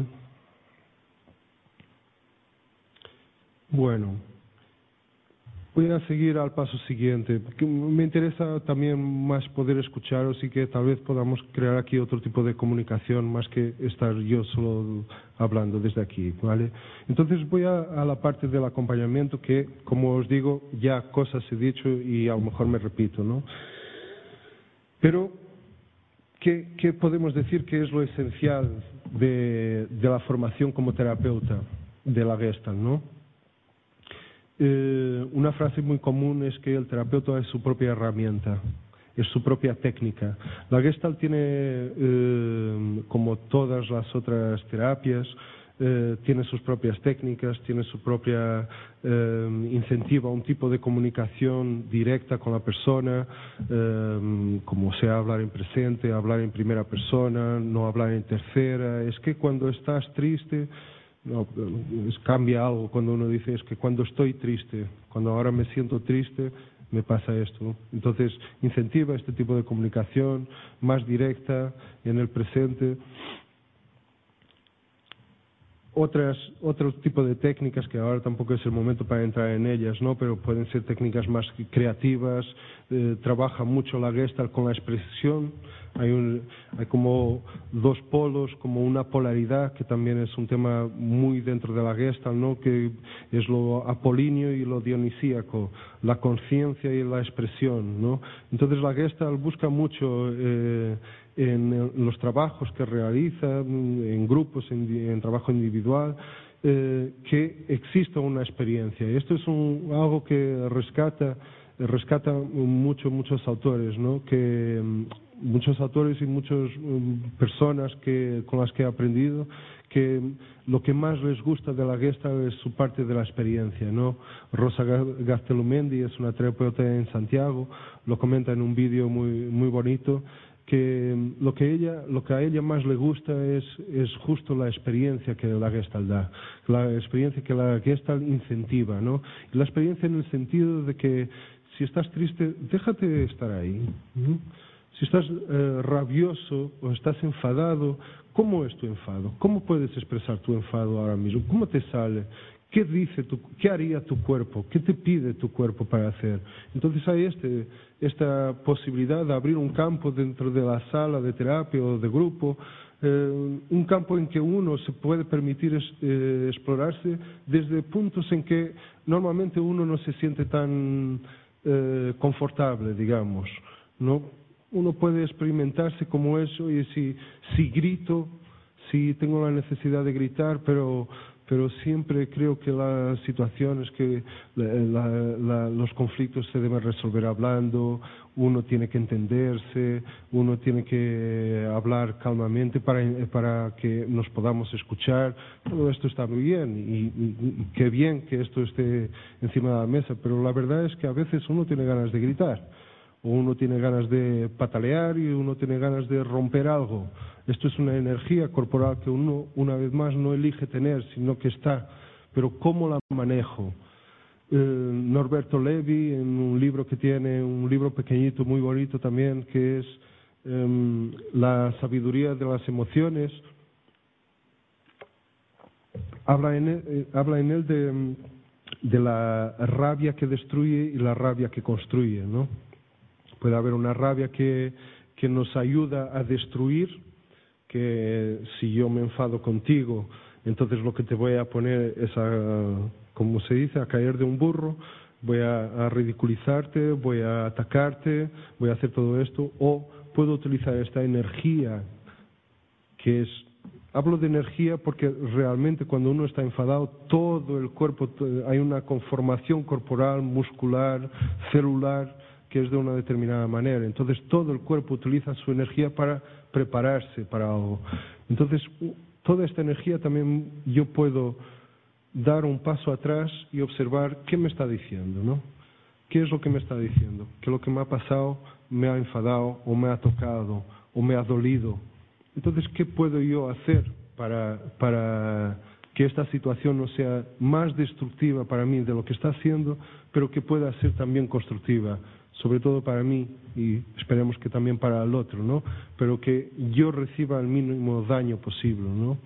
Speaker 1: bueno, voy a seguir al paso siguiente. Me interesa también más poder escucharos y que tal vez podamos crear aquí otro tipo de comunicación más que estar yo solo hablando desde aquí, ¿vale? Entonces voy a, a la parte del acompañamiento que, como os digo, ya cosas he dicho y a lo mejor me repito, ¿no? Pero ¿Qué, ¿Qué podemos decir que es lo esencial de, de la formación como terapeuta de la Gestalt, ¿no? Eh, una frase muy común es que el terapeuta es su propia herramienta, es su propia técnica. La Gestalt tiene, eh, como todas las otras terapias, eh, tiene sus propias técnicas, tiene su propia eh, incentiva un tipo de comunicación directa con la persona, eh, como sea hablar en presente, hablar en primera persona, no hablar en tercera. Es que cuando estás triste, no, es, cambia algo cuando uno dice es que cuando estoy triste, cuando ahora me siento triste, me pasa esto. Entonces, incentiva este tipo de comunicación más directa en el presente. Otras, otro tipo de técnicas que ahora tampoco es el momento para entrar en ellas, ¿no? Pero pueden ser técnicas más creativas. Eh, trabaja mucho la Gestalt con la expresión. Hay, un, hay como dos polos, como una polaridad, que también es un tema muy dentro de la Gestalt, ¿no? Que es lo apolíneo y lo dionisíaco, la conciencia y la expresión, ¿no? Entonces la Gestalt busca mucho eh, en los trabajos que realiza, en grupos, en, en trabajo individual, eh, que exista una experiencia. Esto es un, algo que rescata, rescata mucho, muchos autores, ¿no? Que muchos autores y muchas um, personas que, con las que he aprendido, que lo que más les gusta de la Gestalt es su parte de la experiencia, ¿no? Rosa Gaztelumendi es una terapeuta en Santiago, lo comenta en un vídeo muy, muy bonito, que lo que ella, lo que a ella más le gusta es, es justo la experiencia que la Gestalt da, la experiencia que la Gestalt incentiva, ¿no? Y la experiencia en el sentido de que si estás triste, déjate estar ahí, ¿no? Si estás eh, rabioso o estás enfadado, ¿cómo es tu enfado? ¿Cómo puedes expresar tu enfado ahora mismo? ¿Cómo te sale? ¿Qué dice tu, qué haría tu cuerpo? ¿Qué te pide tu cuerpo para hacer? Entonces hay este, esta posibilidad de abrir un campo dentro de la sala de terapia o de grupo, eh, un campo en que uno se puede permitir es, eh, explorarse desde puntos en que normalmente uno no se siente tan eh, confortable, digamos, ¿no? Uno puede experimentarse como eso y si, si grito, si tengo la necesidad de gritar, pero, pero siempre creo que las situaciones, que la, la, la, los conflictos se deben resolver hablando, uno tiene que entenderse, uno tiene que hablar calmamente para, para que nos podamos escuchar. Todo esto está muy bien y, y, y qué bien que esto esté encima de la mesa, pero la verdad es que a veces uno tiene ganas de gritar. O uno tiene ganas de patalear y uno tiene ganas de romper algo. Esto es una energía corporal que uno, una vez más, no elige tener, sino que está. Pero ¿cómo la manejo? Eh, Norberto Levi, en un libro que tiene, un libro pequeñito, muy bonito también, que es eh, La sabiduría de las emociones, habla en él, eh, habla en él de, de la rabia que destruye y la rabia que construye, ¿no? Puede haber una rabia que, que nos ayuda a destruir, que si yo me enfado contigo, entonces lo que te voy a poner es a, como se dice, a caer de un burro, voy a, a ridiculizarte, voy a atacarte, voy a hacer todo esto, o puedo utilizar esta energía que es... Hablo de energía porque realmente cuando uno está enfadado, todo el cuerpo, hay una conformación corporal, muscular, celular, que es de una determinada manera. Entonces todo el cuerpo utiliza su energía para prepararse para algo. Entonces toda esta energía también yo puedo dar un paso atrás y observar qué me está diciendo, ¿no? ¿Qué es lo que me está diciendo? Que lo que me ha pasado me ha enfadado o me ha tocado o me ha dolido. Entonces, ¿qué puedo yo hacer para, para que esta situación no sea más destructiva para mí de lo que está haciendo, pero que pueda ser también constructiva? Sobre todo para mí y esperemos que también para el otro, ¿no? Pero que yo reciba el mínimo daño posible, ¿no?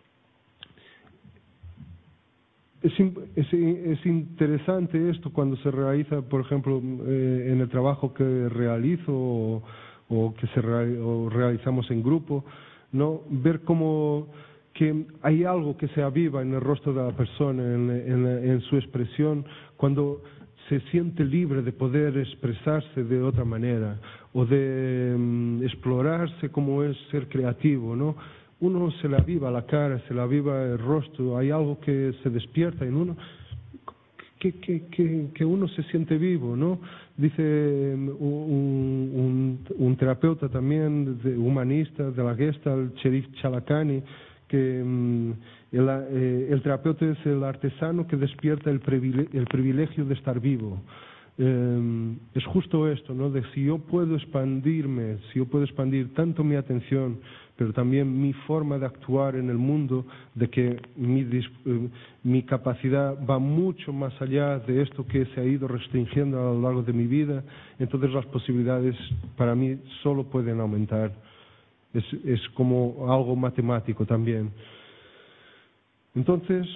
Speaker 1: Es, es, es interesante esto cuando se realiza, por ejemplo, eh, en el trabajo que realizo o, o que se real, o realizamos en grupo, ¿no? Ver cómo que hay algo que se aviva en el rostro de la persona, en, en, en su expresión, cuando se siente libre de poder expresarse de otra manera o de um, explorarse como es ser creativo, ¿no? Uno se le aviva la cara, se le aviva el rostro, hay algo que se despierta en uno, que, que, que, que uno se siente vivo, ¿no? Dice un, un, un terapeuta también, de, humanista de la Gestalt, Cherif Chalakani, que el, eh, el terapeuta es el artesano que despierta el privilegio, el privilegio de estar vivo. Eh, es justo esto, ¿no? De si yo puedo expandirme, si yo puedo expandir tanto mi atención, pero también mi forma de actuar en el mundo, de que mi, eh, mi capacidad va mucho más allá de esto que se ha ido restringiendo a lo largo de mi vida, entonces las posibilidades para mí solo pueden aumentar. Es, es como algo matemático también. Entonces,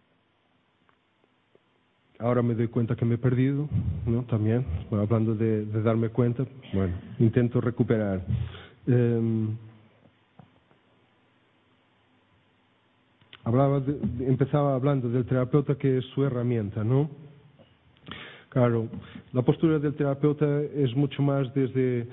Speaker 1: ahora me doy cuenta que me he perdido, ¿no? También, bueno, hablando de, de darme cuenta, bueno, intento recuperar. Eh, Hablaba de, empezaba hablando del terapeuta, que es su herramienta, ¿no? Claro, la postura del terapeuta es mucho más desde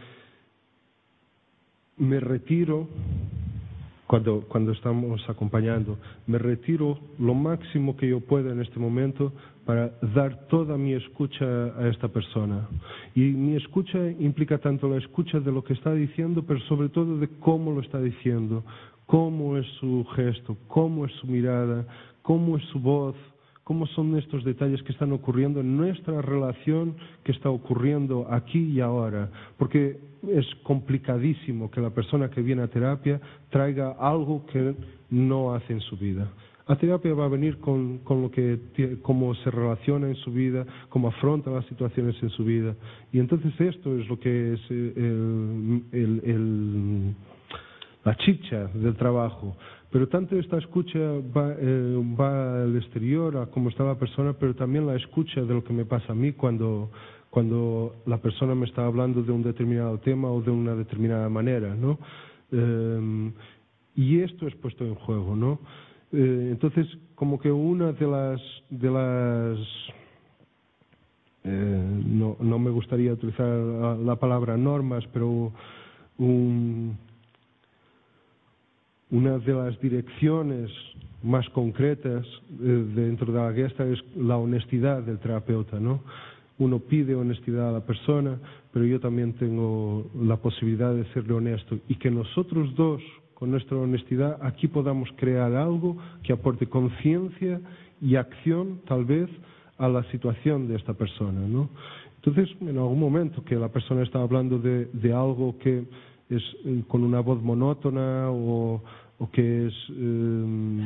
Speaker 1: me retiro, cuando, cuando estamos acompañando, me retiro lo máximo que yo pueda en este momento para dar toda mi escucha a esta persona. Y mi escucha implica tanto la escucha de lo que está diciendo, pero sobre todo de cómo lo está diciendo, cómo es su gesto, cómo es su mirada, cómo es su voz, cómo son estos detalles que están ocurriendo en nuestra relación que está ocurriendo aquí y ahora. Porque es complicadísimo que la persona que viene a terapia traiga algo que no hace en su vida. A terapia va a venir con, con lo que, cómo se relaciona en su vida, cómo afronta las situaciones en su vida. Y entonces esto es lo que es el, el, el, la chicha del trabajo. Pero tanto esta escucha va, eh, va al exterior, a cómo está la persona, pero también la escucha de lo que me pasa a mí cuando, cuando la persona me está hablando de un determinado tema o de una determinada manera, ¿no? Eh, y esto es puesto en juego, ¿no? Eh, entonces, como que una de las... De las eh, no, no me gustaría utilizar la, la palabra normas, pero un... Una de las direcciones más concretas eh, dentro de la Gestalt es la honestidad del terapeuta, ¿no? Uno pide honestidad a la persona, pero yo también tengo la posibilidad de serle honesto y que nosotros dos, con nuestra honestidad, aquí podamos crear algo que aporte conciencia y acción, tal vez, a la situación de esta persona, ¿no? Entonces, en algún momento que la persona está hablando de, de algo que es eh, con una voz monótona o, o que es eh,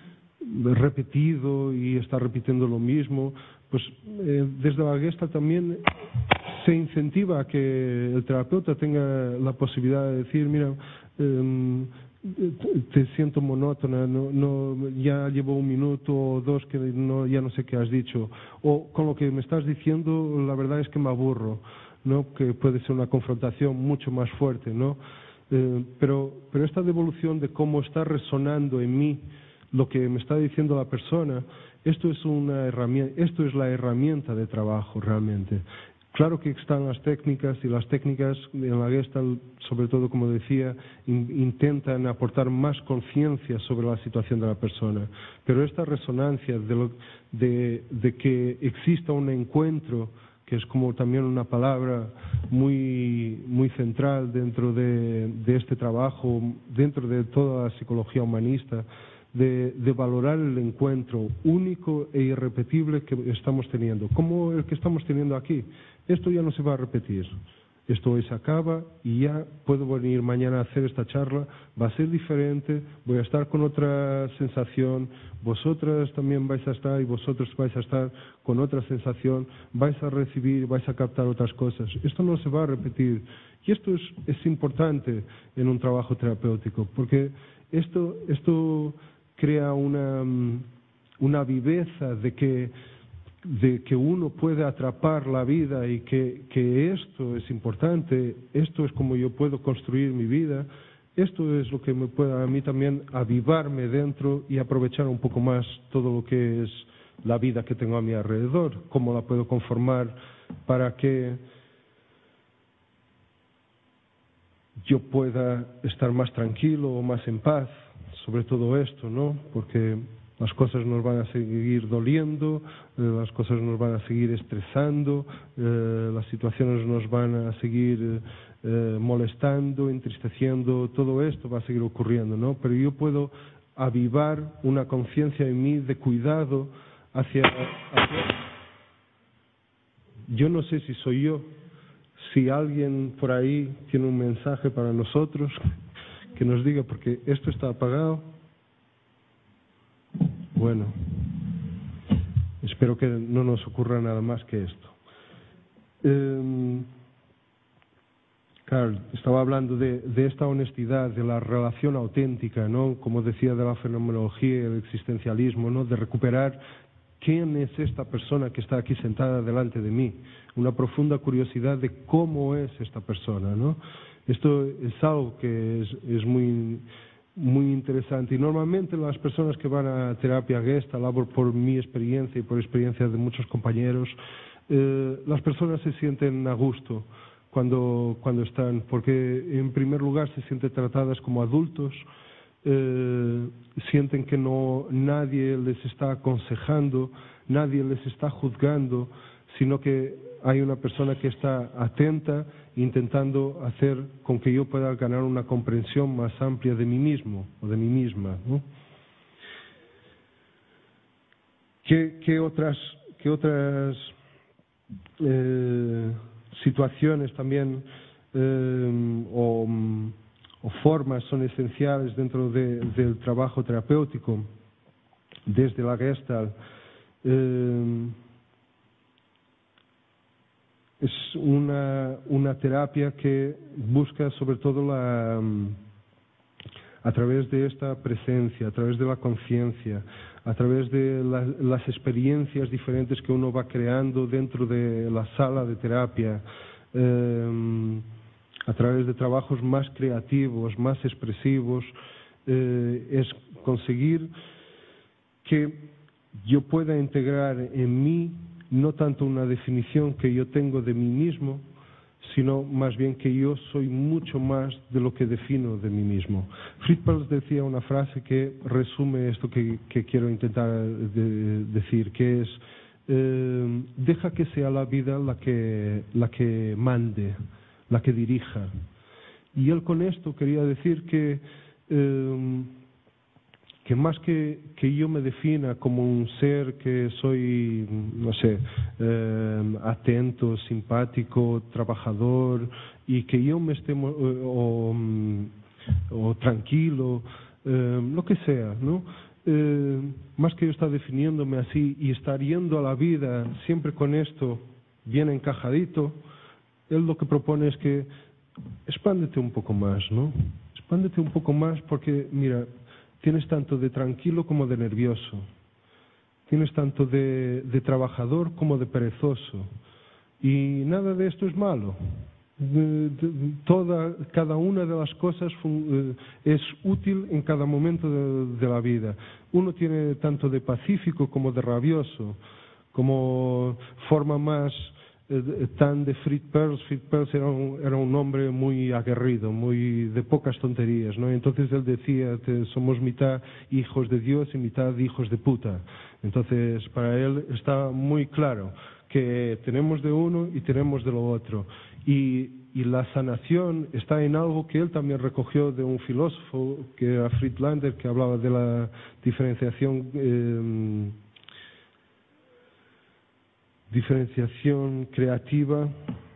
Speaker 1: repetido y está repitiendo lo mismo, pues eh, desde la Gestalt también se incentiva a que el terapeuta tenga la posibilidad de decir, mira, eh, te siento monótona, no, no, ya llevo un minuto o dos que no, ya no sé qué has dicho, o con lo que me estás diciendo la verdad es que me aburro, ¿no? Que puede ser una confrontación mucho más fuerte, ¿no? Eh, pero, pero esta devolución de cómo está resonando en mí lo que me está diciendo la persona, esto es una herramienta, esto es la herramienta de trabajo realmente. Claro que están las técnicas y las técnicas en la Gestalt, sobre todo, como decía, in, intentan aportar más conciencia sobre la situación de la persona. Pero esta resonancia de, lo, de, de que exista un encuentro, que es como también una palabra muy, muy central dentro de, de este trabajo, dentro de toda la psicología humanista, de, de valorar el encuentro único e irrepetible que estamos teniendo, como el que estamos teniendo aquí. Esto ya no se va a repetir. Esto hoy se acaba y ya puedo venir mañana a hacer esta charla. Va a ser diferente, voy a estar con otra sensación, vosotras también vais a estar y vosotros vais a estar con otra sensación, vais a recibir, vais a captar otras cosas. Esto no se va a repetir. Y esto es, es importante en un trabajo terapéutico, porque esto, esto crea una, una viveza de que de que uno puede atrapar la vida y que, que esto es importante, esto es como yo puedo construir mi vida, esto es lo que me puede a mí también avivarme dentro y aprovechar un poco más todo lo que es la vida que tengo a mi alrededor, cómo la puedo conformar para que yo pueda estar más tranquilo o más en paz sobre todo esto, ¿no? Porque las cosas nos van a seguir doliendo, eh, las cosas nos van a seguir estresando, eh, las situaciones nos van a seguir eh, molestando, entristeciendo, todo esto va a seguir ocurriendo, ¿no? Pero yo puedo avivar una conciencia en mí de cuidado hacia, hacia... Yo no sé si soy yo, si alguien por ahí tiene un mensaje para nosotros, que nos diga, porque esto está apagado. Bueno, espero que no nos ocurra nada más que esto. Eh, Carl, estaba hablando de, de esta honestidad, de la relación auténtica, ¿no? Como decía, de la fenomenología y el existencialismo, ¿no? De recuperar quién es esta persona que está aquí sentada delante de mí, una profunda curiosidad de cómo es esta persona, ¿no? Esto es algo que es, es muy, muy interesante, y normalmente las personas que van a terapia Gestalt, hablo por mi experiencia y por experiencia de muchos compañeros, eh, las personas se sienten a gusto cuando, cuando están, porque en primer lugar se sienten tratadas como adultos, eh, sienten que no, nadie les está aconsejando, nadie les está juzgando, sino que hay una persona que está atenta, intentando hacer con que yo pueda ganar una comprensión más amplia de mí mismo o de mí misma, ¿no? ¿Qué, qué otras, qué otras eh, situaciones también eh, o, o formas son esenciales dentro de, del trabajo terapéutico desde la Gestalt? Eh, es una, una terapia que busca sobre todo la, a través de esta presencia, a través de la conciencia, a través de la, las experiencias diferentes que uno va creando dentro de la sala de terapia, eh, a través de trabajos más creativos, más expresivos, eh, es conseguir que yo pueda integrar en mí no tanto una definición que yo tengo de mí mismo, sino más bien que yo soy mucho más de lo que defino de mí mismo. Fritz Perls decía una frase que resume esto que, que quiero intentar de, decir, que es eh, deja que sea la vida la que, la que mande, la que dirija. Y él con esto quería decir que eh, que más que, que yo me defina como un ser que soy, no sé, eh, atento, simpático, trabajador, y que yo me esté, o, o, o tranquilo, eh, lo que sea, ¿no? Eh, más que yo estar definiéndome así y estar yendo a la vida siempre con esto bien encajadito, él lo que propone es que expándete un poco más, ¿no? Expándete un poco más porque, mira, tienes tanto de tranquilo como de nervioso. Tienes tanto de, de trabajador como de perezoso. Y nada de esto es malo. De, de, toda, cada una de las cosas fun, eh, es útil en cada momento de, de la vida. Uno tiene tanto de pacífico como de rabioso, como forma más eh, tan de Fritz Perls. Fritz Perls era un, era un hombre muy aguerrido, muy de pocas tonterías, ¿no? Entonces él decía que somos mitad hijos de Dios y mitad hijos de puta. Entonces para él está muy claro que tenemos de uno y tenemos de lo otro. Y, y la sanación está en algo que él también recogió de un filósofo, que era Fritz Lander, que hablaba de la diferenciación eh, diferenciación creativa,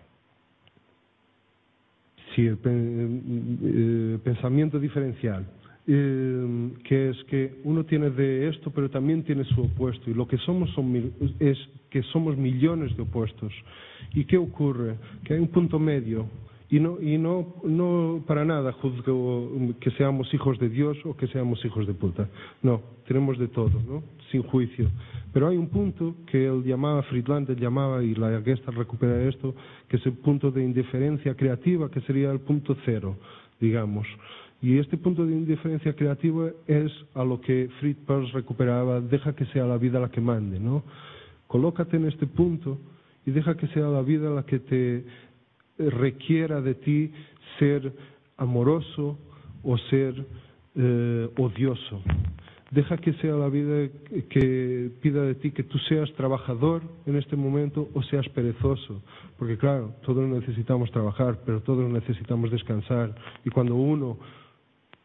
Speaker 1: sí, el eh, pensamiento diferencial, eh, que es que uno tiene de esto, pero también tiene su opuesto, y lo que somos son mil, es que somos millones de opuestos. ¿Y qué ocurre? Que hay un punto medio, y no, y no, no para nada juzgo que seamos hijos de Dios o que seamos hijos de puta. No, tenemos de todo, ¿no? Sin juicio. Pero hay un punto que él llamaba, Friedlander llamaba, y la Gestalt recupera esto, que es el punto de indiferencia creativa, que sería el punto cero, digamos. Y este punto de indiferencia creativa es a lo que Fritz Perls recuperaba, deja que sea la vida la que mande, ¿no? Colócate en este punto y deja que sea la vida la que te requiera de ti ser amoroso o ser eh, odioso. Deja que sea la vida que pida de ti que tú seas trabajador en este momento o seas perezoso. Porque claro, todos necesitamos trabajar, pero todos necesitamos descansar. Y cuando uno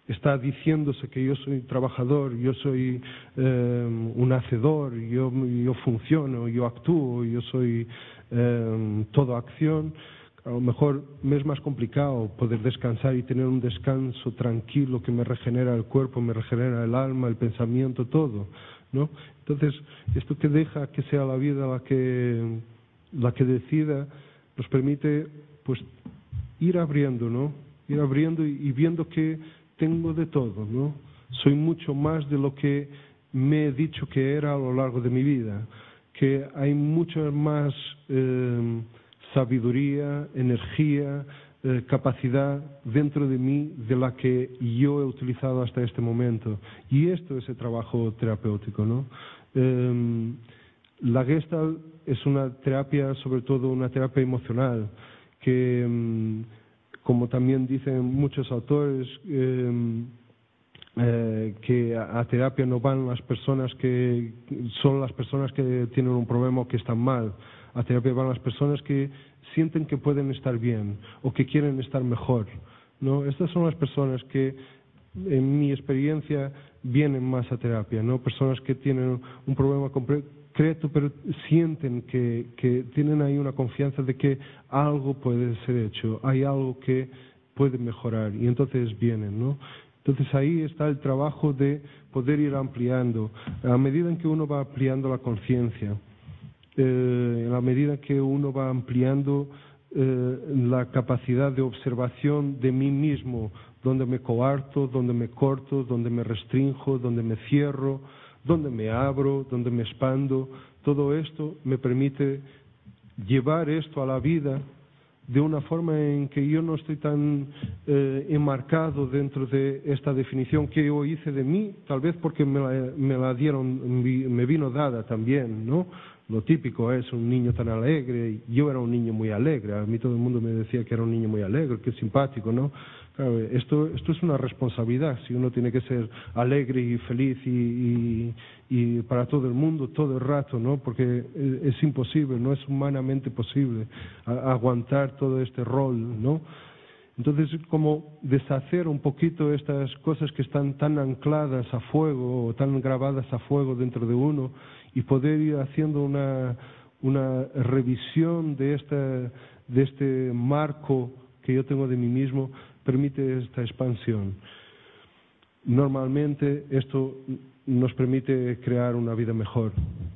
Speaker 1: está diciéndose que yo soy trabajador, yo soy eh, un hacedor, yo, yo funciono, yo actúo, yo soy eh, toda acción. A lo mejor me es más complicado poder descansar y tener un descanso tranquilo que me regenera el cuerpo, me regenera el alma, el pensamiento, todo, ¿no? Entonces, esto que deja que sea la vida la que, la que decida, nos permite pues ir abriendo, ¿no? Ir abriendo y, y viendo que tengo de todo, ¿no? Soy mucho más de lo que me he dicho que era a lo largo de mi vida, que hay mucha más eh, sabiduría, energía, eh, capacidad dentro de mí de la que yo he utilizado hasta este momento. Y esto es el trabajo terapéutico, ¿no? Eh, la Gestalt es una terapia, sobre todo una terapia emocional, que, como también dicen muchos autores, eh, eh, que a, a terapia no van las personas que son las personas que tienen un problema o que están mal. A terapia van las personas que sienten que pueden estar bien o que quieren estar mejor, ¿no? Estas son las personas que, en mi experiencia, vienen más a terapia, ¿no? Personas que tienen un problema concreto, pero sienten que, que tienen ahí una confianza de que algo puede ser hecho, hay algo que puede mejorar, y entonces vienen, ¿no? Entonces ahí está el trabajo de poder ir ampliando, a medida en que uno va ampliando la conciencia. Eh, en la medida que uno va ampliando eh, la capacidad de observación de mí mismo, donde me coarto, donde me corto, donde me restrinjo, donde me cierro, donde me abro, donde me expando, todo esto me permite llevar esto a la vida de una forma en que yo no estoy tan eh, enmarcado dentro de esta definición que yo hice de mí, tal vez porque me la, me la dieron, me vino dada también, ¿no? Lo típico es un niño tan alegre. Yo era un niño muy alegre, a mí todo el mundo me decía que era un niño muy alegre, que simpático, ¿no? Claro, esto, esto es una responsabilidad, si uno tiene que ser alegre y feliz y, y, y para todo el mundo todo el rato, ¿no? Porque es imposible, no es humanamente posible a, aguantar todo este rol, ¿no? Entonces, como deshacer un poquito estas cosas que están tan ancladas a fuego o tan grabadas a fuego dentro de uno, y poder ir haciendo una, una revisión de, esta, de este marco que yo tengo de mí mismo, permite esta expansión. Normalmente esto nos permite crear una vida mejor,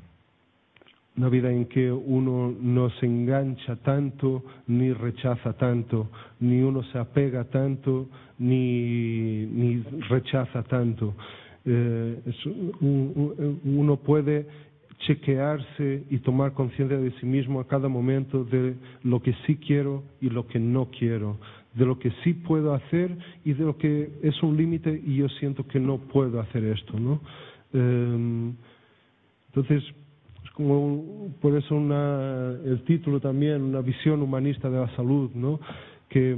Speaker 1: una vida en que uno no se engancha tanto, ni rechaza tanto, ni uno se apega tanto, ni, ni rechaza tanto. Eh, es un, un, uno puede chequearse y tomar conciencia de sí mismo a cada momento de lo que sí quiero y lo que no quiero, de lo que sí puedo hacer y de lo que es un límite y yo siento que no puedo hacer esto, ¿no? Eh, entonces, es como un, por eso una, el título también, una visión humanista de la salud, ¿no? Que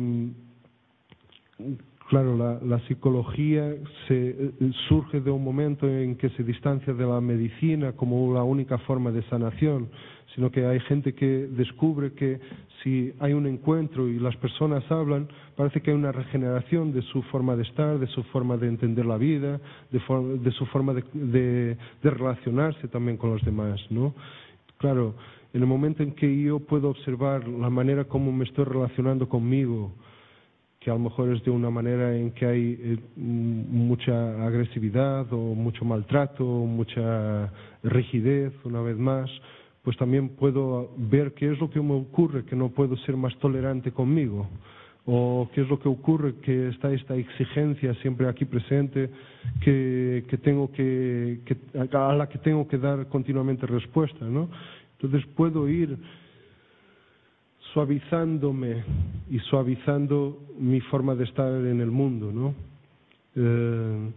Speaker 1: claro, la, la psicología se, surge de un momento en que se distancia de la medicina como la única forma de sanación, sino que hay gente que descubre que si hay un encuentro y las personas hablan, parece que hay una regeneración de su forma de estar, de su forma de entender la vida, de, for, de su forma de, de, de relacionarse también con los demás, ¿no? Claro, en el momento en que yo puedo observar la manera como me estoy relacionando conmigo, que a lo mejor es de una manera en que hay eh, mucha agresividad o mucho maltrato, mucha rigidez, una vez más, pues también puedo ver qué es lo que me ocurre, que no puedo ser más tolerante conmigo, o qué es lo que ocurre, que está esta exigencia siempre aquí presente, que, que tengo que, que, a la que tengo que dar continuamente respuesta, ¿no? Entonces puedo ir suavizándome y suavizando mi forma de estar en el mundo, ¿no? Eh,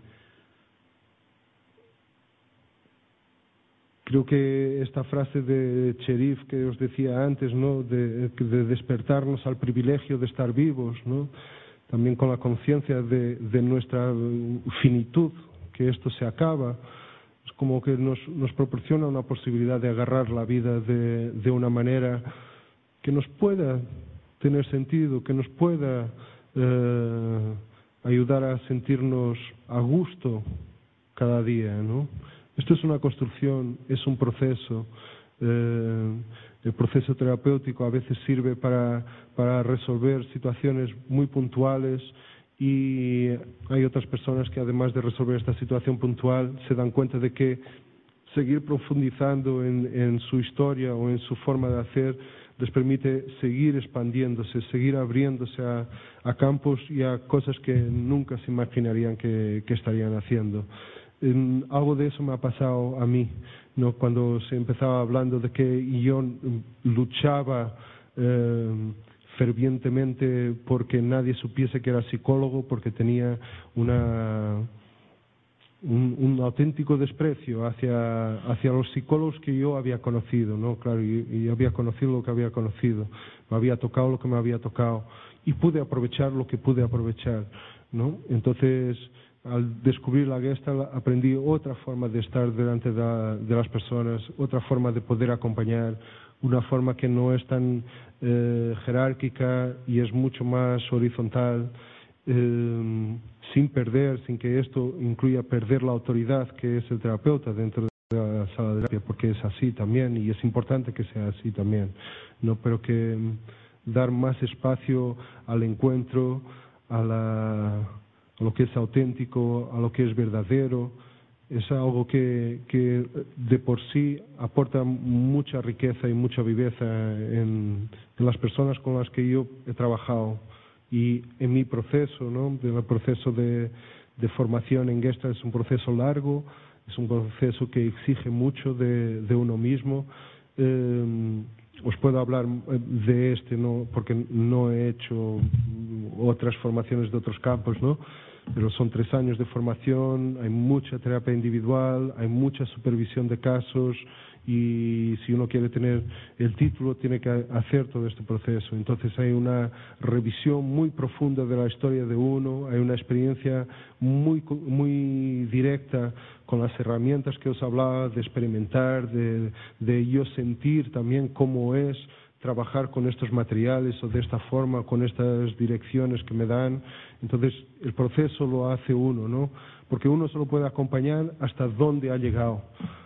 Speaker 1: creo que esta frase de Cherif que os decía antes, ¿no? De, de despertarnos al privilegio de estar vivos, ¿no? También con la conciencia de, de nuestra finitud, que esto se acaba, es como que nos, nos proporciona una posibilidad de agarrar la vida de, de una manera que nos pueda tener sentido, que nos pueda eh, ayudar a sentirnos a gusto cada día, ¿no? Esto es una construcción, es un proceso. Eh, el proceso terapéutico a veces sirve para, para resolver situaciones muy puntuales, y hay otras personas que, además de resolver esta situación puntual, se dan cuenta de que seguir profundizando en, en su historia o en su forma de hacer les permite seguir expandiéndose, seguir abriéndose a, a campos y a cosas que nunca se imaginarían que, que estarían haciendo. En, algo de eso me ha pasado a mí, ¿no? Cuando se empezaba hablando de que yo luchaba eh, fervientemente porque nadie supiese que era psicólogo, porque tenía una, un, un auténtico desprecio hacia, hacia los psicólogos que yo había conocido, ¿no? Claro, y, y había conocido lo que había conocido, me había tocado lo que me había tocado y pude aprovechar lo que pude aprovechar, ¿no? Entonces, al descubrir la Gestalt, aprendí otra forma de estar delante de, la, de las personas, otra forma de poder acompañar, una forma que no es tan eh, jerárquica y es mucho más horizontal, eh, sin perder, sin que esto incluya perder la autoridad que es el terapeuta dentro de la sala de terapia, porque es así también y es importante que sea así también, ¿no? Pero que dar más espacio al encuentro, a la... a lo que es auténtico, a lo que es verdadero, es algo que, que de por sí aporta mucha riqueza y mucha viveza en, en las personas con las que yo he trabajado y en mi proceso, ¿no? El proceso de, de formación en Gestalt es un proceso largo, es un proceso que exige mucho de, de uno mismo. Eh, os puedo hablar de este, ¿no? Porque no he hecho otras formaciones de otros campos, ¿no? Pero son tres años de formación, hay mucha terapia individual, hay mucha supervisión de casos, y si uno quiere tener el título tiene que hacer todo este proceso. Entonces hay una revisión muy profunda de la historia de uno, hay una experiencia muy, muy directa con las herramientas que os hablaba, de experimentar, de, de yo sentir también cómo es trabajar con estos materiales o de esta forma, con estas direcciones que me dan. Entonces el proceso lo hace uno, ¿no? Porque uno solo puede acompañar hasta dónde ha llegado.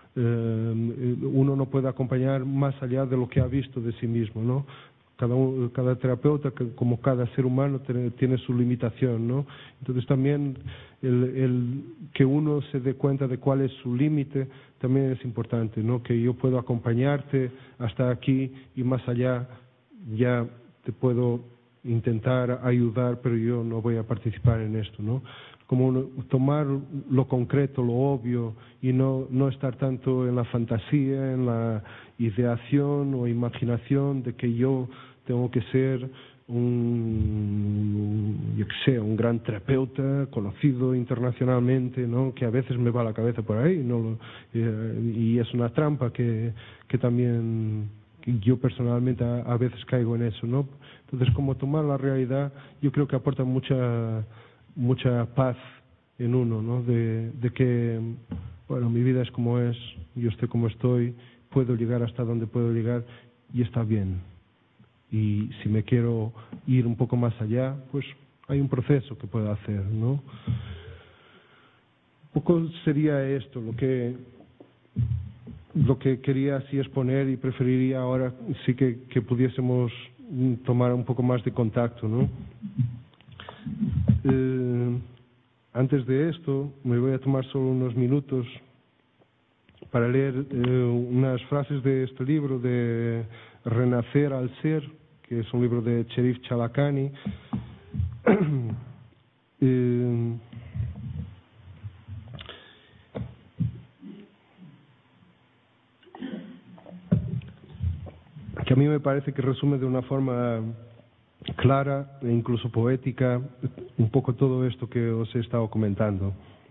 Speaker 1: Eh, uno no puede acompañar más allá de lo que ha visto de sí mismo, ¿no? Cada, cada terapeuta, como cada ser humano, tiene, tiene su limitación, ¿no? Entonces también el, el que uno se dé cuenta de cuál es su límite también es importante, ¿no? Que yo puedo acompañarte hasta aquí y más allá ya te puedo intentar ayudar, pero yo no voy a participar en esto, ¿no? Como uno, tomar lo concreto, lo obvio, y no, no estar tanto en la fantasía, en la ideación o imaginación de que yo tengo que ser un, yo qué sé, un gran terapeuta conocido internacionalmente, ¿no? Que a veces me va la cabeza por ahí, ¿no? Eh, y es una trampa que, que también yo personalmente a, a veces caigo en eso, ¿no? Entonces, como tomar la realidad, yo creo que aporta mucha mucha paz en uno, ¿no? De, de que, bueno, mi vida es como es, yo estoy como estoy, puedo llegar hasta donde puedo llegar y está bien. Y si me quiero ir un poco más allá, pues hay un proceso que puedo hacer, ¿no? Un poco sería esto lo que lo que quería así exponer, y preferiría ahora sí que, que pudiésemos tomar un poco más de contacto, ¿no? Eh, antes de esto, me voy a tomar solo unos minutos para leer eh, unas frases de este libro de Renacer al Ser, que es un libro de Cherif Chalakani. eh, que a mí me parece que resume de una forma clara e incluso poética un poco todo esto que os he estado comentando.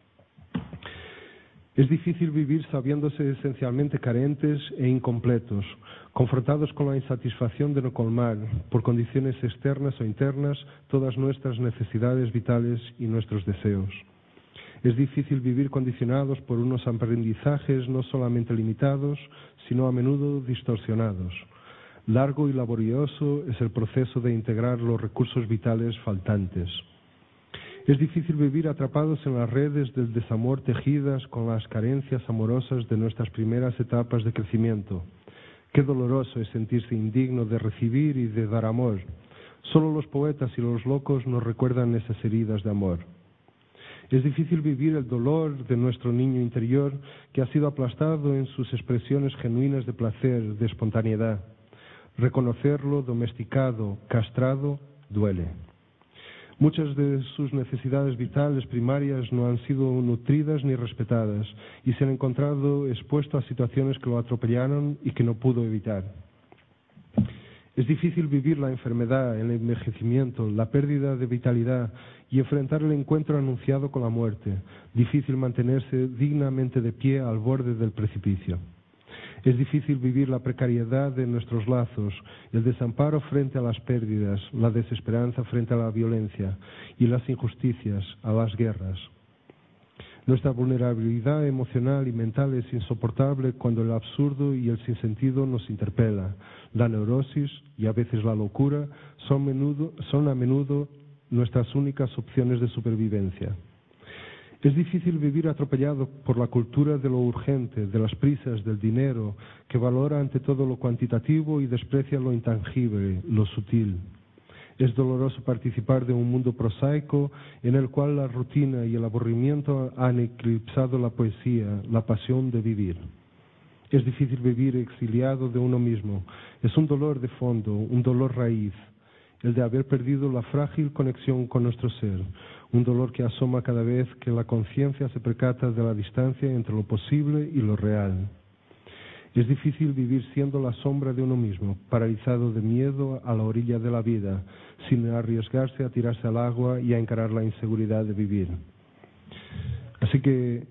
Speaker 1: Es difícil vivir sabiéndose esencialmente carentes e incompletos, confrontados con la insatisfacción de no colmar, por condiciones externas o internas, todas nuestras necesidades vitales y nuestros deseos. Es difícil vivir condicionados por unos aprendizajes no solamente limitados, sino a menudo distorsionados. Largo y laborioso es el proceso de integrar los recursos vitales faltantes. Es difícil vivir atrapados en las redes del desamor tejidas con las carencias amorosas de nuestras primeras etapas de crecimiento. Qué doloroso es sentirse indigno de recibir y de dar amor. Solo los poetas y los locos nos recuerdan esas heridas de amor. Es difícil vivir el dolor de nuestro niño interior que ha sido aplastado en sus expresiones genuinas de placer, de espontaneidad. Reconocerlo domesticado, castrado, duele. Muchas de sus necesidades vitales primarias no han sido nutridas ni respetadas y se han encontrado expuesto a situaciones que lo atropellaron y que no pudo evitar. Es difícil vivir la enfermedad, el envejecimiento, la pérdida de vitalidad y enfrentar el encuentro anunciado con la muerte. Difícil mantenerse dignamente de pie al borde del precipicio. Es difícil vivir la precariedad de nuestros lazos, el desamparo frente a las pérdidas, la desesperanza frente a la violencia y las injusticias, a las guerras. Nuestra vulnerabilidad emocional y mental es insoportable cuando el absurdo y el sinsentido nos interpela. La neurosis y a veces la locura son, menudo, son a menudo nuestras únicas opciones de supervivencia. Es difícil vivir atropellado por la cultura de lo urgente, de las prisas, del dinero, que valora ante todo lo cuantitativo y desprecia lo intangible, lo sutil. Es doloroso participar de un mundo prosaico en el cual la rutina y el aburrimiento han eclipsado la poesía, la pasión de vivir. Es difícil vivir exiliado de uno mismo. Es un dolor de fondo, un dolor raíz, el de haber perdido la frágil conexión con nuestro ser, un dolor que asoma cada vez que la conciencia se percata de la distancia entre lo posible y lo real. Es difícil vivir siendo la sombra de uno mismo, paralizado de miedo a la orilla de la vida, sin arriesgarse a tirarse al agua y a encarar la inseguridad de vivir. Así que,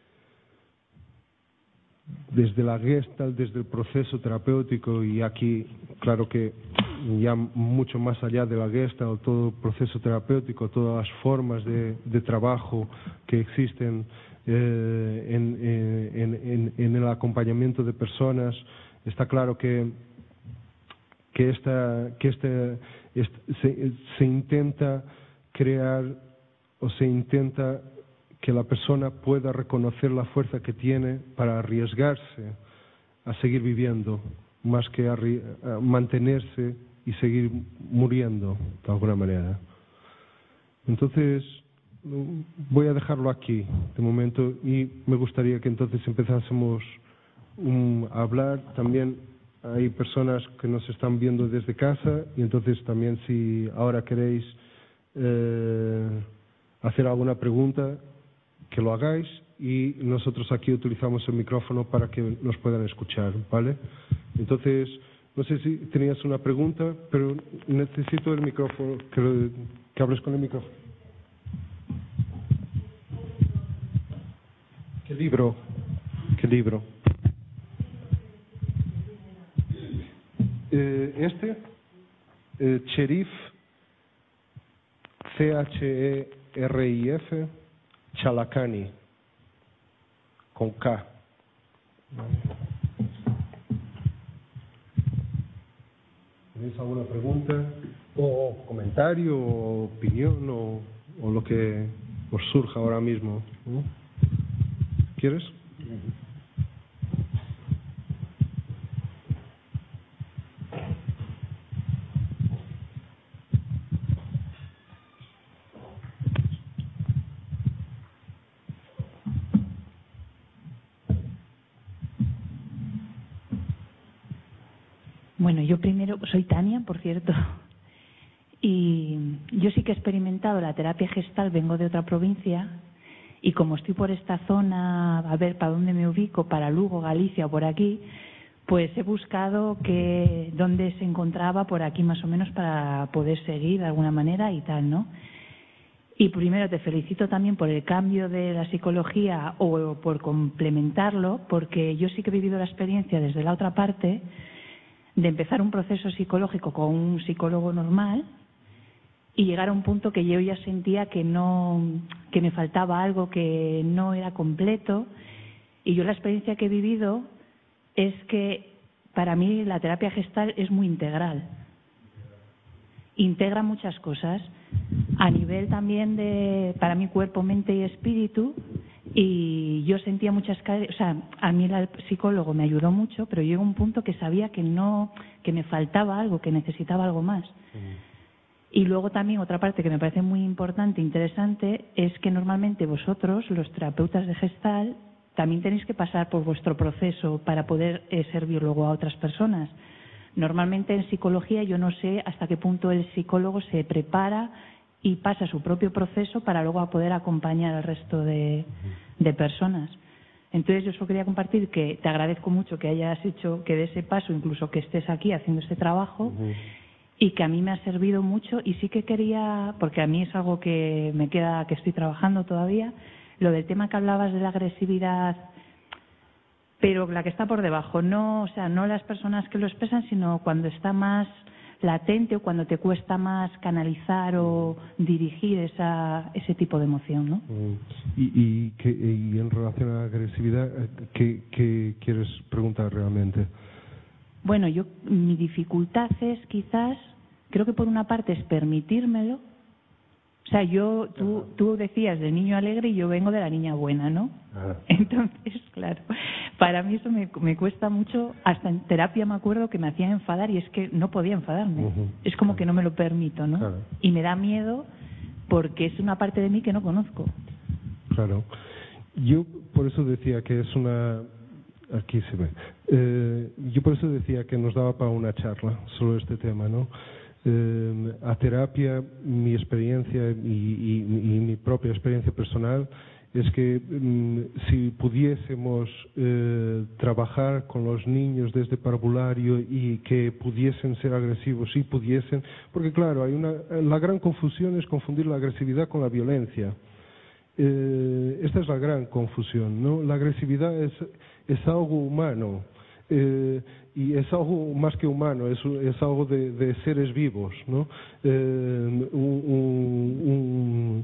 Speaker 1: desde la Gestalt, desde el proceso terapéutico, y aquí, claro que ya mucho más allá de la Gestalt, todo el proceso terapéutico, todas las formas de, de trabajo que existen eh, en, en, en, en el acompañamiento de personas, está claro que, que, esta, que este, este, se, se intenta crear o se intenta que la persona pueda reconocer la fuerza que tiene para arriesgarse a seguir viviendo, más que a, a mantenerse y seguir muriendo de alguna manera. Entonces, voy a dejarlo aquí de momento y me gustaría que entonces empezásemos um, a hablar. También hay personas que nos están viendo desde casa y entonces también si ahora queréis eh, hacer alguna pregunta, que lo hagáis y nosotros aquí utilizamos el micrófono para que nos puedan escuchar, ¿vale? Entonces, no sé si tenías una pregunta, pero necesito el micrófono, que, lo, que hables con el micrófono. ¿Qué libro? ¿Qué libro? Eh, este, eh, Cherif, C H E R I F, Chalakani, con K. ¿Tenéis alguna pregunta o comentario o opinión o, o lo que os surja ahora mismo? ¿No? ¿Quieres?
Speaker 2: Bueno, yo primero, soy Tania, por cierto, y yo sí que he experimentado la terapia gestal, vengo de otra provincia, y como estoy por esta zona, a ver para dónde me ubico, para Lugo, Galicia o por aquí, pues he buscado que dónde se encontraba por aquí más o menos para poder seguir de alguna manera y tal, ¿no? Y primero te felicito también por el cambio de la psicología o por complementarlo, porque yo sí que he vivido la experiencia desde la otra parte de empezar un proceso psicológico con un psicólogo normal y llegar a un punto que yo ya sentía que no, que me faltaba algo, que no era completo. Y yo la experiencia que he vivido es que para mí la terapia gestal es muy integral. Integra muchas cosas. a nivel también de, para mi cuerpo, mente y espíritu, y yo sentía muchas carencias. O sea, a mí el psicólogo me ayudó mucho, pero llegó un punto que sabía que no, que me faltaba algo, que necesitaba algo más. Uh-huh. Y luego también otra parte que me parece muy importante, interesante, es que normalmente vosotros, los terapeutas de Gestalt, también tenéis que pasar por vuestro proceso para poder eh, servir luego a otras personas. Normalmente en psicología yo no sé hasta qué punto el psicólogo se prepara y pasa su propio proceso para luego poder acompañar al resto de, de personas. Entonces yo solo quería compartir que te agradezco mucho que hayas hecho, que de ese paso, incluso que estés aquí haciendo este trabajo, uh-huh. y que a mí me ha servido mucho. Y sí que quería, porque a mí es algo que me queda, que estoy trabajando todavía, lo del tema que hablabas de la agresividad, pero la que está por debajo, no, o sea, no las personas que lo expresan, sino cuando está más latente o cuando te cuesta más canalizar o dirigir esa, ese tipo de emoción, ¿no?
Speaker 1: Y, y, que, y en relación a la agresividad, ¿qué, qué quieres preguntar realmente?
Speaker 2: Bueno, yo mi dificultad es quizás, creo que por una parte es permitírmelo. O sea, yo, tú, tú decías del niño alegre y yo vengo de la niña buena, ¿no? Ah. Entonces, claro, para mí eso me, me cuesta mucho. Hasta en terapia me acuerdo que me hacían enfadar y es que no podía enfadarme. Uh-huh. Es como que no me lo permito, ¿no? Claro. Y me da miedo porque es una parte de mí que no conozco.
Speaker 1: Claro. Yo por eso decía que es una... Aquí se ve. Eh, yo por eso decía que nos daba para una charla sobre este tema, ¿no? Eh, a terapia, mi experiencia y, y, y mi propia experiencia personal es que mm, si pudiésemos eh, trabajar con los niños desde parvulario y que pudiesen ser agresivos y pudiesen, porque claro, hay una, la gran confusión es confundir la agresividad con la violencia. Eh, esta es la gran confusión, ¿no? La agresividad es, es algo humano. Eh, y es algo más que humano, es, es algo de, de seres vivos, ¿no? Eh, un, un,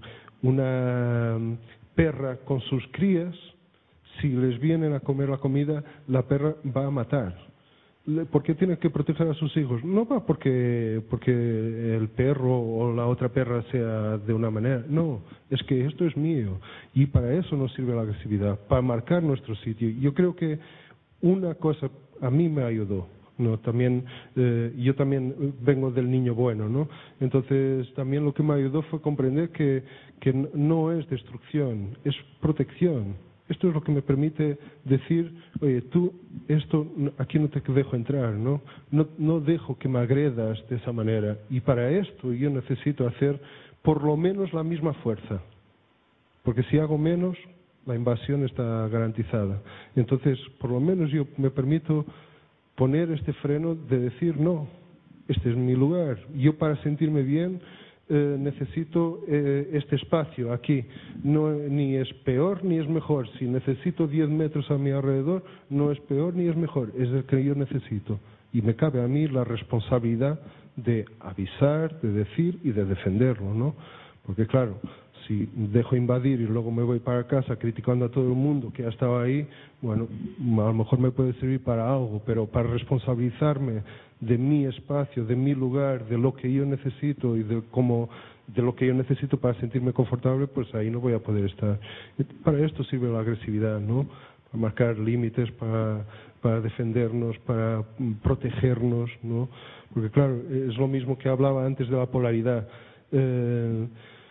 Speaker 1: una perra con sus crías, si les vienen a comer la comida, la perra va a matar. ¿Por qué tiene que proteger a sus hijos? No va porque, porque el perro o la otra perra sea de una manera, no, es que esto es mío y para eso nos sirve la agresividad, para marcar nuestro sitio. Yo creo que una cosa a mí me ayudó, ¿no? También, eh, yo también vengo del niño bueno, ¿no? Entonces también lo que me ayudó fue comprender que, que no es destrucción, es protección. Esto es lo que me permite decir, oye, tú, esto aquí no te dejo entrar, ¿no? No, no dejo que me agredas de esa manera. Y para esto yo necesito hacer por lo menos la misma fuerza. Porque si hago menos, la invasión está garantizada. Entonces, por lo menos yo me permito poner este freno de decir, no, este es mi lugar. Yo para sentirme bien eh, necesito eh, este espacio aquí. No, ni es peor ni es mejor. Si necesito diez metros a mi alrededor, no es peor ni es mejor. Es el que yo necesito. Y me cabe a mí la responsabilidad de avisar, de decir y de defenderlo, ¿no? Porque claro, si dejo invadir y luego me voy para casa criticando a todo el mundo que ha estado ahí, bueno, a lo mejor me puede servir para algo, pero para responsabilizarme de mi espacio, de mi lugar, de lo que yo necesito y de cómo, de lo que yo necesito para sentirme confortable, pues ahí no voy a poder estar. Para esto sirve la agresividad, ¿no? Para marcar límites, para, para defendernos, para protegernos, ¿no? Porque claro, es lo mismo que hablaba antes de la polaridad. Eh,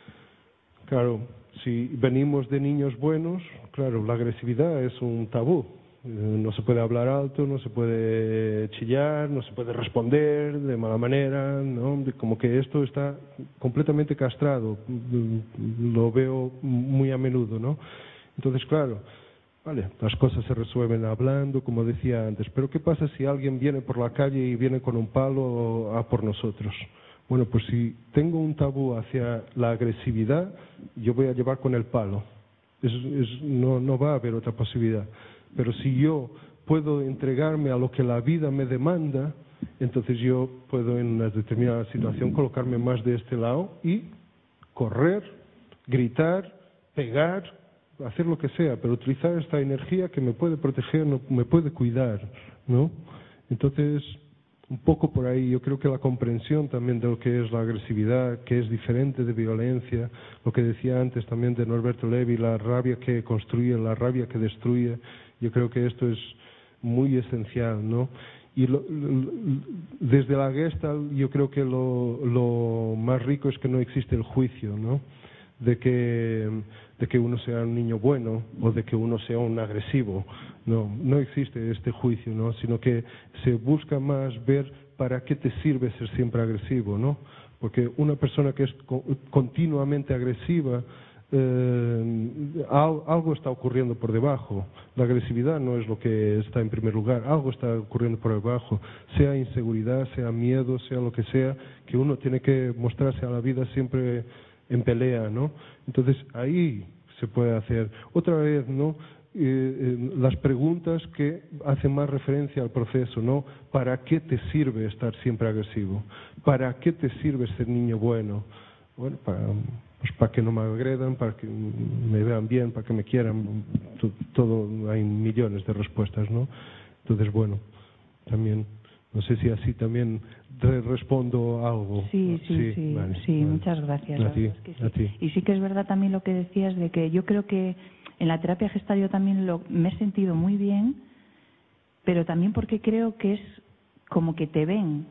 Speaker 1: Claro, si venimos de niños buenos, claro, la agresividad es un tabú. No se puede hablar alto, no se puede chillar, no se puede responder de mala manera, ¿no? Como que esto está completamente castrado. Lo veo muy a menudo, ¿no? Entonces, claro, vale, las cosas se resuelven hablando, como decía antes. Pero ¿qué pasa si alguien viene por la calle y viene con un palo a por nosotros? Bueno, pues si tengo un tabú hacia la agresividad, yo voy a llevar con el palo. Es, es, no, no va a haber otra posibilidad. Pero si yo puedo entregarme a lo que la vida me demanda, entonces yo puedo en una determinada situación colocarme más de este lado y correr, gritar, pegar, hacer lo que sea, pero utilizar esta energía que me puede proteger, me puede cuidar, ¿no? Entonces, un poco por ahí. Yo creo que la comprensión también de lo que es la agresividad, que es diferente de violencia, lo que decía antes también de Norberto Levi, la rabia que construye, la rabia que destruye, yo creo que esto es muy esencial, ¿no? Y lo, lo, desde la Gestalt yo creo que lo, lo más rico es que no existe el juicio, ¿no? De que, de que uno sea un niño bueno o de que uno sea un agresivo. No, no existe este juicio, ¿no? Sino que se busca más ver para qué te sirve ser siempre agresivo, ¿no? Porque una persona que es continuamente agresiva, eh, algo está ocurriendo por debajo. La agresividad no es lo que está en primer lugar, algo está ocurriendo por debajo, sea inseguridad, sea miedo, sea lo que sea, que uno tiene que mostrarse a la vida siempre en pelea, ¿no? Entonces ahí se puede hacer otra vez, ¿no? Eh, eh, las preguntas que hacen más referencia al proceso, ¿no? ¿Para qué te sirve estar siempre agresivo? ¿Para qué te sirve ser niño bueno? Bueno, para, pues para que no me agredan, para que me vean bien, para que me quieran, todo, hay millones de respuestas, ¿no? Entonces, bueno, también, no sé si así también re respondo algo.
Speaker 2: Sí, sí, sí, sí,
Speaker 1: vale,
Speaker 2: sí
Speaker 1: vale.
Speaker 2: Muchas gracias.
Speaker 1: A ti,
Speaker 2: es que sí.
Speaker 1: a ti.
Speaker 2: Y sí que es verdad también lo que decías de que yo creo que en la terapia gestal yo también lo, me he sentido muy bien, pero también porque creo que es como que te ven,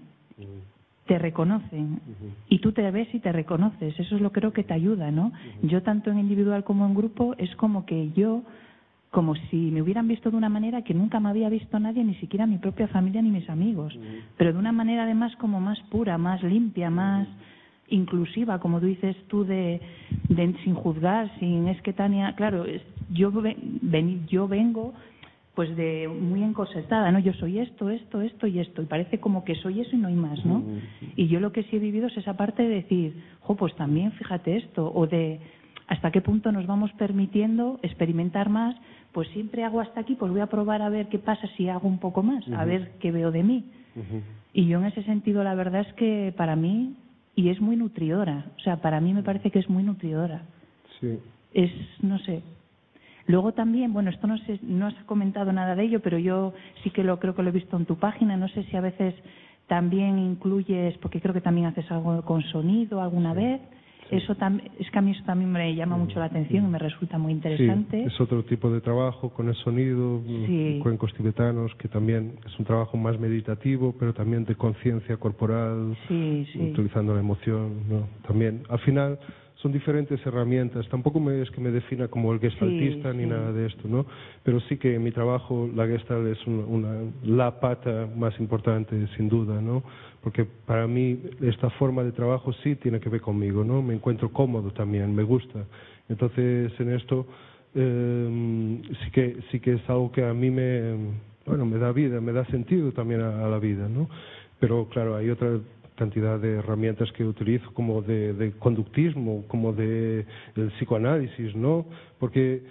Speaker 2: te reconocen, uh-huh. y tú te ves y te reconoces. Eso es lo que creo que te ayuda, ¿no? Uh-huh. Yo tanto en individual como en grupo es como que yo, como si me hubieran visto de una manera que nunca me había visto nadie, ni siquiera mi propia familia ni mis amigos, uh-huh. pero de una manera además como más pura, más limpia, más uh-huh. inclusiva, como tú dices tú, de, de sin juzgar, sin es que Tania, claro, es, yo ven, yo vengo pues de muy encorsetada, ¿no? Yo soy esto, esto, esto y esto, y parece como que soy eso y no hay más, ¿no? Uh-huh. Y yo lo que sí he vivido es esa parte de decir, jo, pues también fíjate esto, o de hasta qué punto nos vamos permitiendo experimentar más, pues siempre hago hasta aquí, pues voy a probar a ver qué pasa si hago un poco más, uh-huh. a ver qué veo de mí. Uh-huh. Y yo en ese sentido la verdad es que para mí, y es muy nutridora, o sea, para mí me parece que es muy nutridora.
Speaker 1: Sí.
Speaker 2: Es, no sé. Luego también, bueno, esto no sé, no has comentado nada de ello, pero yo sí que lo creo que lo he visto en tu página, no sé si a veces también incluyes, porque creo que también haces algo con sonido alguna sí. vez. Sí. Eso tam, es que a mí eso también me llama mucho la atención y me resulta muy interesante.
Speaker 1: Sí, es otro tipo de trabajo con el sonido, sí. cuencos tibetanos, que también es un trabajo más meditativo, pero también de conciencia corporal,
Speaker 2: sí, sí.
Speaker 1: utilizando la emoción, ¿no? También, al final, son diferentes herramientas. Tampoco me, es que me defina como el gestaltista sí, ni sí. nada de esto, ¿no? Pero sí que en mi trabajo la gestalt es una, una, la pata más importante, sin duda, ¿no? Porque para mí esta forma de trabajo sí tiene que ver conmigo, ¿no? Me encuentro cómodo también, me gusta. Entonces en esto eh, sí que sí que es algo que a mí me bueno me da vida, me da sentido también a, a la vida, ¿no? Pero claro, hay otra cantidad de herramientas que utilizo, como de, de conductismo, como de el psicoanálisis, ¿no? Porque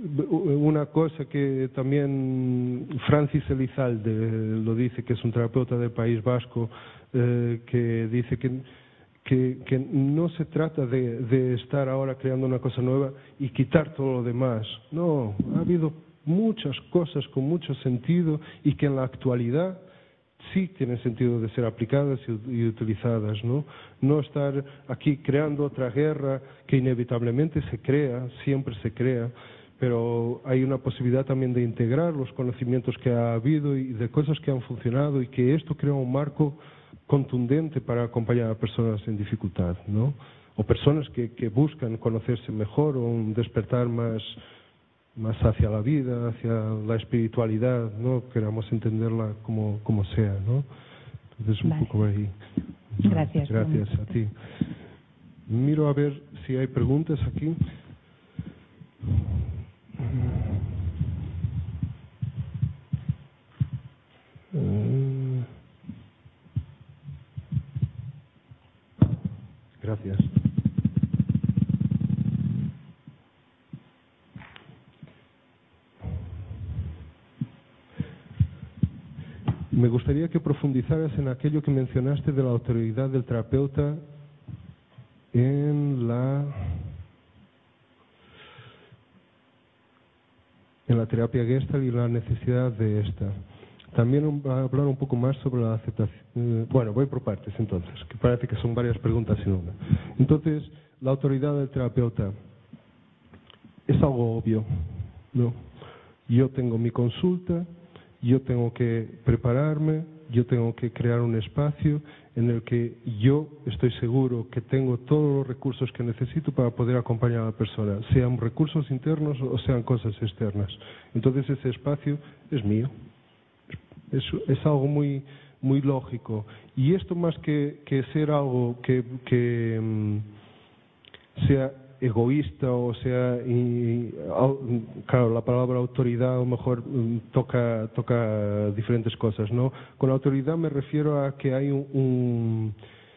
Speaker 1: una cosa que también Francis Elizalde lo dice, que es un terapeuta del País Vasco, eh, que dice que, que, que no se trata de, de estar ahora creando una cosa nueva y quitar todo lo demás. No, ha habido muchas cosas con mucho sentido y que en la actualidad sí tienen sentido de ser aplicadas y, y utilizadas, ¿no? No estar aquí creando otra guerra que inevitablemente se crea, siempre se crea, pero hay una posibilidad también de integrar los conocimientos que ha habido y de cosas que han funcionado y que esto crea un marco contundente para acompañar a personas en dificultad, ¿no? O personas que, que buscan conocerse mejor o un despertar más más hacia la vida, hacia la espiritualidad, ¿no? Queramos entenderla como, como sea, ¿no? Entonces un vale. poco ahí.
Speaker 2: Gracias.
Speaker 1: Gracias a ti. Miro a ver si hay preguntas aquí. Gracias. Me gustaría que profundizaras en aquello que mencionaste de la autoridad del terapeuta en la en la terapia Gestalt y la necesidad de esta. También va a hablar un poco más sobre la aceptación. Eh, bueno, voy por partes entonces, que parece que son varias preguntas en una. Entonces, la autoridad del terapeuta es algo obvio, ¿no? Yo tengo mi consulta, yo tengo que prepararme, yo tengo que crear un espacio en el que yo estoy seguro que tengo todos los recursos que necesito para poder acompañar a la persona, sean recursos internos o sean cosas externas. Entonces ese espacio es mío. Es, es algo muy muy lógico. Y esto más que, que ser algo que, que um, sea egoísta o sea, y, claro, la palabra autoridad a lo mejor toca toca diferentes cosas, ¿no? Con autoridad me refiero a que hay un, un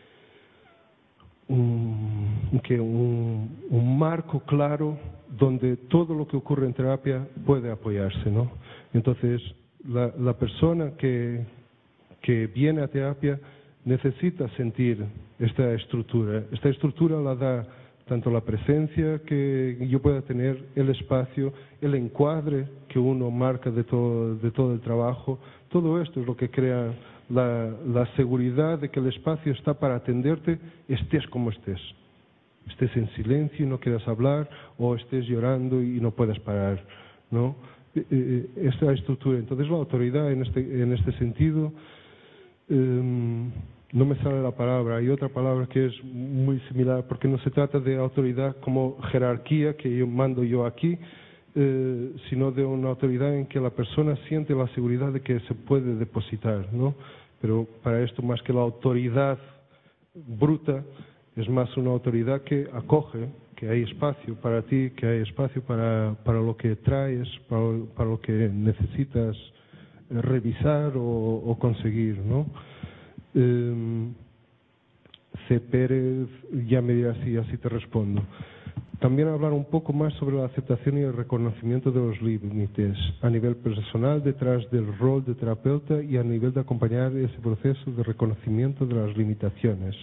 Speaker 1: un, que un, un marco claro donde todo lo que ocurre en terapia puede apoyarse, ¿no? Entonces la, la persona que, que viene a terapia necesita sentir esta estructura. Esta estructura la da tanto la presencia que yo pueda tener, el espacio, el encuadre que uno marca de todo, de todo el trabajo. Todo esto es lo que crea la, la seguridad de que el espacio está para atenderte, estés como estés. Estés en silencio y no quieras hablar, o estés llorando y no puedas parar, ¿no? Eh, esta estructura. Entonces la autoridad en este, en este sentido, eh, no me sale la palabra, hay otra palabra que es muy similar, porque no se trata de autoridad como jerarquía que yo mando yo aquí, eh, sino de una autoridad en que la persona siente la seguridad de que se puede depositar, ¿no? Pero para esto, más que la autoridad bruta, es más una autoridad que acoge, que hay espacio para ti, que hay espacio para, para lo que traes, para, para lo que necesitas revisar o, o conseguir, ¿no? Eh, C. Pérez ya me dirá si así te respondo. También hablar un poco más sobre la aceptación y el reconocimiento de los límites a nivel personal detrás del rol de terapeuta y a nivel de acompañar ese proceso de reconocimiento de las limitaciones.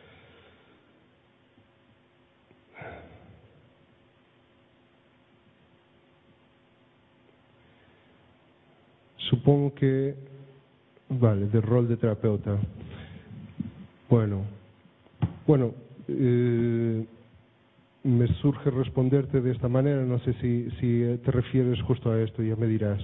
Speaker 1: Supongo que, vale, del rol de terapeuta. Bueno, bueno, eh, me surge responderte de esta manera, no sé si, si te refieres justo a esto, ya me dirás.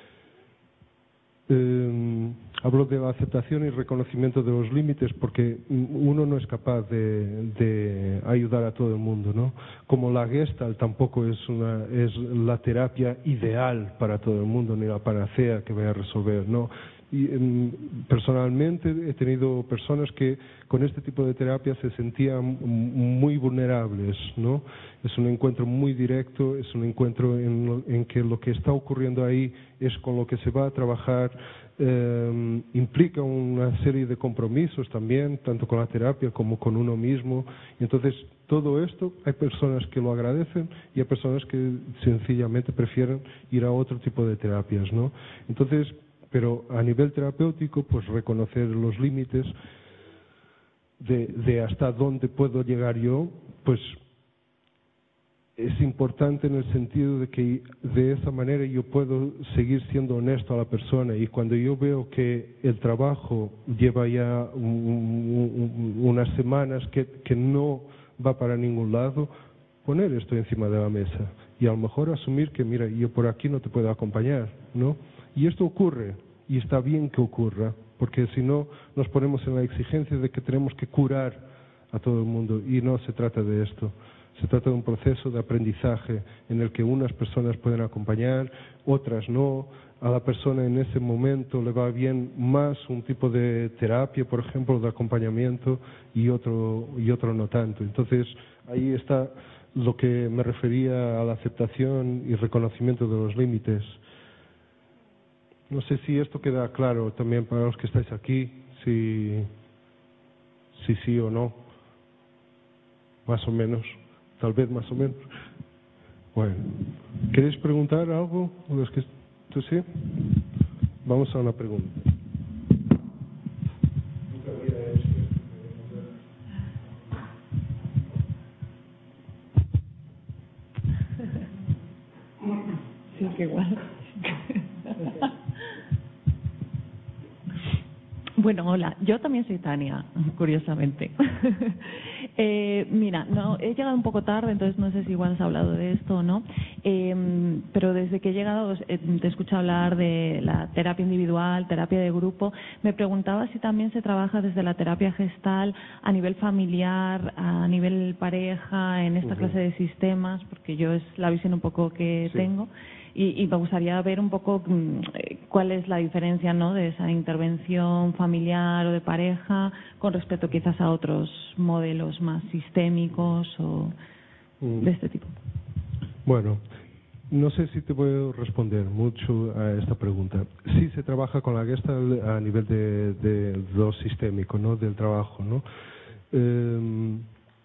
Speaker 1: Eh, hablo de la aceptación y reconocimiento de los límites porque uno no es capaz de, de ayudar a todo el mundo, ¿no? Como la Gestalt tampoco es, una, es la terapia ideal para todo el mundo, ni la panacea que vaya a resolver, ¿no? Y, personalmente he tenido personas que con este tipo de terapia se sentían muy vulnerables, ¿no? Es un encuentro muy directo, es un encuentro en, lo, en que lo que está ocurriendo ahí es con lo que se va a trabajar, eh, implica una serie de compromisos también, tanto con la terapia como con uno mismo. Y entonces todo esto hay personas que lo agradecen y hay personas que sencillamente prefieren ir a otro tipo de terapias, ¿no? Entonces, pero a nivel terapéutico, pues reconocer los límites de, de hasta dónde puedo llegar yo, pues es importante en el sentido de que de esa manera yo puedo seguir siendo honesto a la persona, y cuando yo veo que el trabajo lleva ya un, un, unas semanas que, que no va para ningún lado, poner esto encima de la mesa y a lo mejor asumir que mira, yo por aquí no te puedo acompañar, ¿no? Y esto ocurre, y está bien que ocurra, porque si no nos ponemos en la exigencia de que tenemos que curar a todo el mundo, y no se trata de esto. Se trata de un proceso de aprendizaje en el que unas personas pueden acompañar, otras no. A la persona en ese momento le va bien más un tipo de terapia, por ejemplo, de acompañamiento, y otro, y otro no tanto. Entonces, ahí está lo que me refería a la aceptación y reconocimiento de los límites. No sé si esto queda claro también para los que estáis aquí, si, si sí o no, más o menos, tal vez más o menos. Bueno, ¿queréis preguntar algo? Los que, ¿tú sí? Vamos a una pregunta.
Speaker 2: Sí, qué igual.
Speaker 3: Bueno, hola, yo también soy Tania, curiosamente. eh, mira, no he llegado un poco tarde, entonces no sé si igual has hablado de esto o no, eh, pero desde que he llegado eh, te escucho hablar de la terapia individual, terapia de grupo. Me preguntaba si también se trabaja desde la terapia gestal a nivel familiar, a nivel pareja, en esta uh-huh. clase de sistemas, porque yo es la visión un poco que sí. tengo. Y, y me gustaría ver un poco cuál es la diferencia, ¿no?, de esa intervención familiar o de pareja con respecto quizás a otros modelos más sistémicos o de este tipo.
Speaker 1: Bueno, no sé si te puedo responder mucho a esta pregunta. Sí se trabaja con la Gestalt a nivel de, de lo sistémico, ¿no?, del trabajo, ¿no? Eh,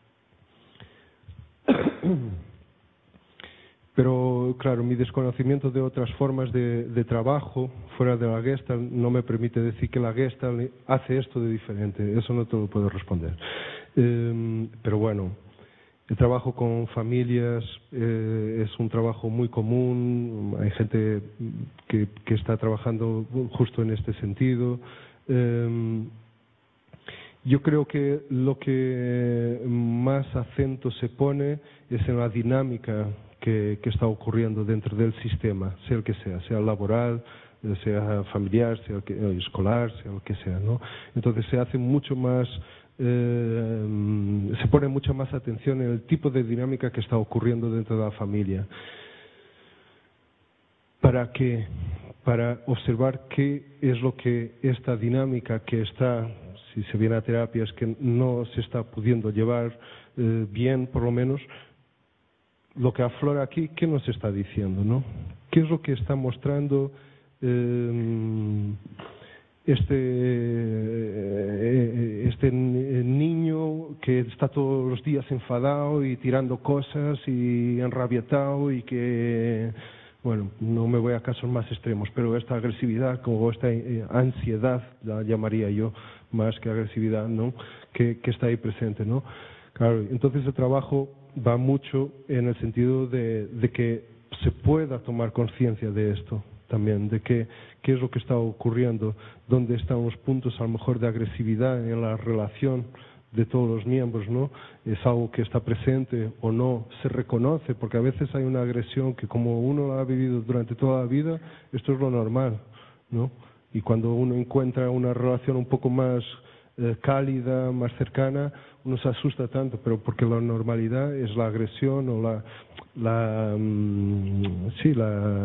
Speaker 1: Pero, claro, mi desconocimiento de otras formas de, de trabajo fuera de la Gestalt no me permite decir que la Gestalt hace esto de diferente. Eso no te lo puedo responder. Eh, pero bueno, el trabajo con familias eh, es un trabajo muy común. Hay gente que, que está trabajando justo en este sentido. Eh, Yo creo que lo que más acento se pone es en la dinámica que, que está ocurriendo dentro del sistema, sea el que sea, sea laboral, sea familiar, sea el que, escolar, sea lo que sea, ¿no? Entonces se hace mucho más, eh, se pone mucha más atención en el tipo de dinámica que está ocurriendo dentro de la familia. ¿Para qué? Para observar qué es lo que esta dinámica que está, si se viene a terapias, que no se está pudiendo llevar eh, bien, por lo menos, lo que aflora aquí, ¿qué nos está diciendo, no? ¿Qué es lo que está mostrando eh, este, eh, este niño que está todos los días enfadado y tirando cosas y enrabietado y que... Bueno, no me voy a casos más extremos, pero esta agresividad, como esta eh, ansiedad, la llamaría yo, más que agresividad, ¿no?, que, que está ahí presente, ¿no? Claro, entonces el trabajo va mucho en el sentido de, de que se pueda tomar conciencia de esto también, de que, qué es lo que está ocurriendo, dónde están los puntos a lo mejor de agresividad en la relación de todos los miembros, ¿no? Es algo que está presente o no, se reconoce, porque a veces hay una agresión que como uno la ha vivido durante toda la vida, esto es lo normal, ¿no? Y cuando uno encuentra una relación un poco más eh, cálida, más cercana, uno se asusta tanto, pero porque la normalidad es la agresión o la, la mmm, sí, la,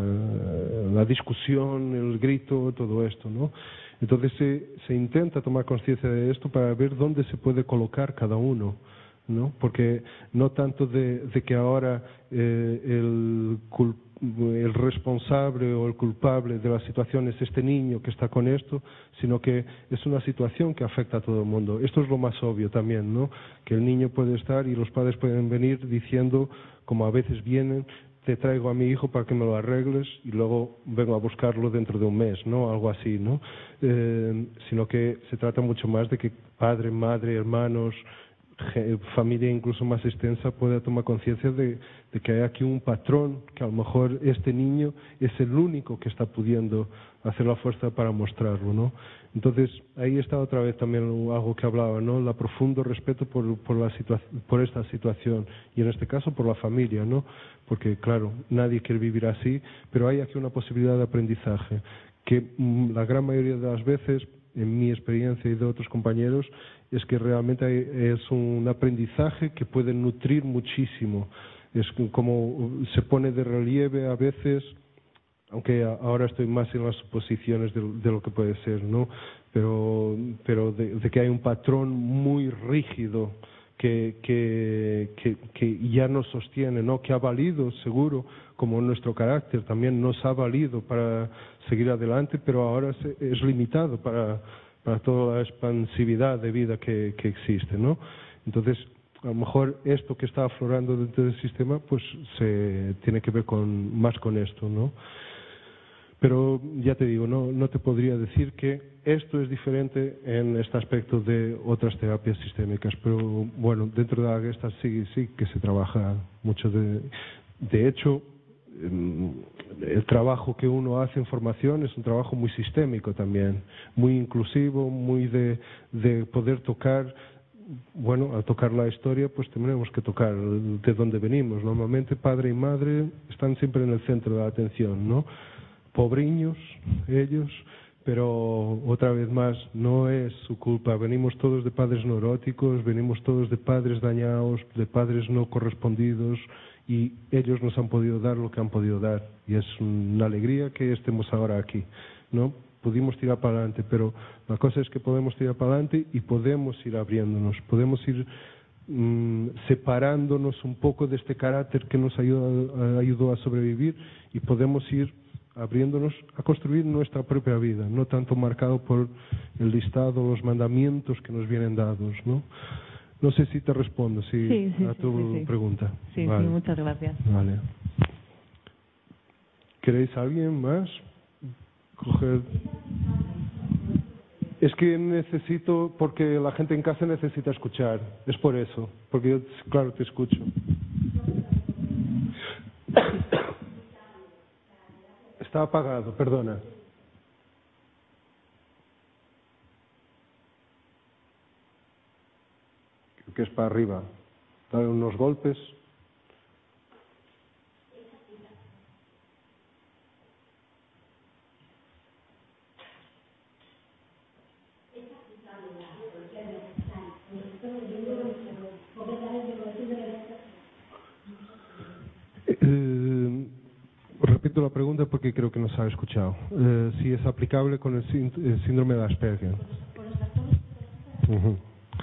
Speaker 1: la discusión, el grito, todo esto, ¿no? Entonces se, se intenta tomar conciencia de esto para ver dónde se puede colocar cada uno, ¿no? Porque no tanto de, de que ahora eh, el, cul, el responsable o el culpable de la situación es este niño que está con esto, sino que es una situación que afecta a todo el mundo. Esto es lo más obvio también, ¿no? Que el niño puede estar y los padres pueden venir diciendo, como a veces vienen, te traigo a mi hijo para que me lo arregles y luego vengo a buscarlo dentro de un mes, ¿no? Algo así, ¿no? Eh, sino que se trata mucho más de que padre, madre, hermanos, familia incluso más extensa pueda tomar conciencia de, de que hay aquí un patrón, que a lo mejor este niño es el único que está pudiendo hacer la fuerza para mostrarlo, ¿no? Entonces ahí está otra vez también algo que hablaba, ¿no? El profundo respeto por, por, la situa por esta situación y en este caso por la familia, ¿no? Porque claro, nadie quiere vivir así, pero hay aquí una posibilidad de aprendizaje que mm, la gran mayoría de las veces, en mi experiencia y de otros compañeros, es que realmente hay, es un aprendizaje que puede nutrir muchísimo. Es como se pone de relieve a veces, aunque ahora estoy más en las suposiciones de, de lo que puede ser, ¿no? Pero, pero de, de que hay un patrón muy rígido que, que, que, que ya nos sostiene, ¿no? Que ha valido, seguro, como nuestro carácter también nos ha valido para seguir adelante, pero ahora se, es limitado para, para toda la expansividad de vida que, que existe, ¿no? Entonces, a lo mejor esto que está aflorando dentro del sistema, pues se tiene que ver con, más con esto, ¿no? Pero ya te digo, no, no te podría decir que esto es diferente en este aspecto de otras terapias sistémicas, pero bueno, dentro de la Gestalt sí, sí que se trabaja mucho. De, de hecho, el trabajo que uno hace en formación es un trabajo muy sistémico también, muy inclusivo, muy de, de poder tocar. Bueno, al tocar la historia, pues tenemos que tocar de dónde venimos. Normalmente padre y madre están siempre en el centro de la atención, ¿no? Pobriños, ellos, pero otra vez más, no es su culpa. Venimos todos de padres neuróticos, venimos todos de padres dañados, de padres no correspondidos, y ellos nos han podido dar lo que han podido dar. Y es una alegría que estemos ahora aquí, ¿no? Pudimos tirar para adelante, pero la cosa es que podemos tirar para adelante y podemos ir abriéndonos, podemos ir mmm, separándonos un poco de este carácter que nos ayuda, ayudó a sobrevivir, y podemos ir abriéndonos a construir nuestra propia vida, no tanto marcado por el listado, los mandamientos que nos vienen dados, ¿no? No sé si te respondo si,
Speaker 3: sí, sí,
Speaker 1: a tu
Speaker 3: sí, sí, sí.
Speaker 1: pregunta.
Speaker 3: Sí,
Speaker 1: vale.
Speaker 3: sí, muchas gracias.
Speaker 1: Vale. ¿Queréis alguien más? Coger. Es que necesito, porque la gente en casa necesita escuchar, es por eso, porque yo, claro, te escucho. Está apagado, perdona. Creo que es para arriba. Dale unos golpes. Eh, repito la pregunta porque creo que no se ha escuchado. Eh, si es aplicable con el, sí, el síndrome de Asperger. Uh-huh.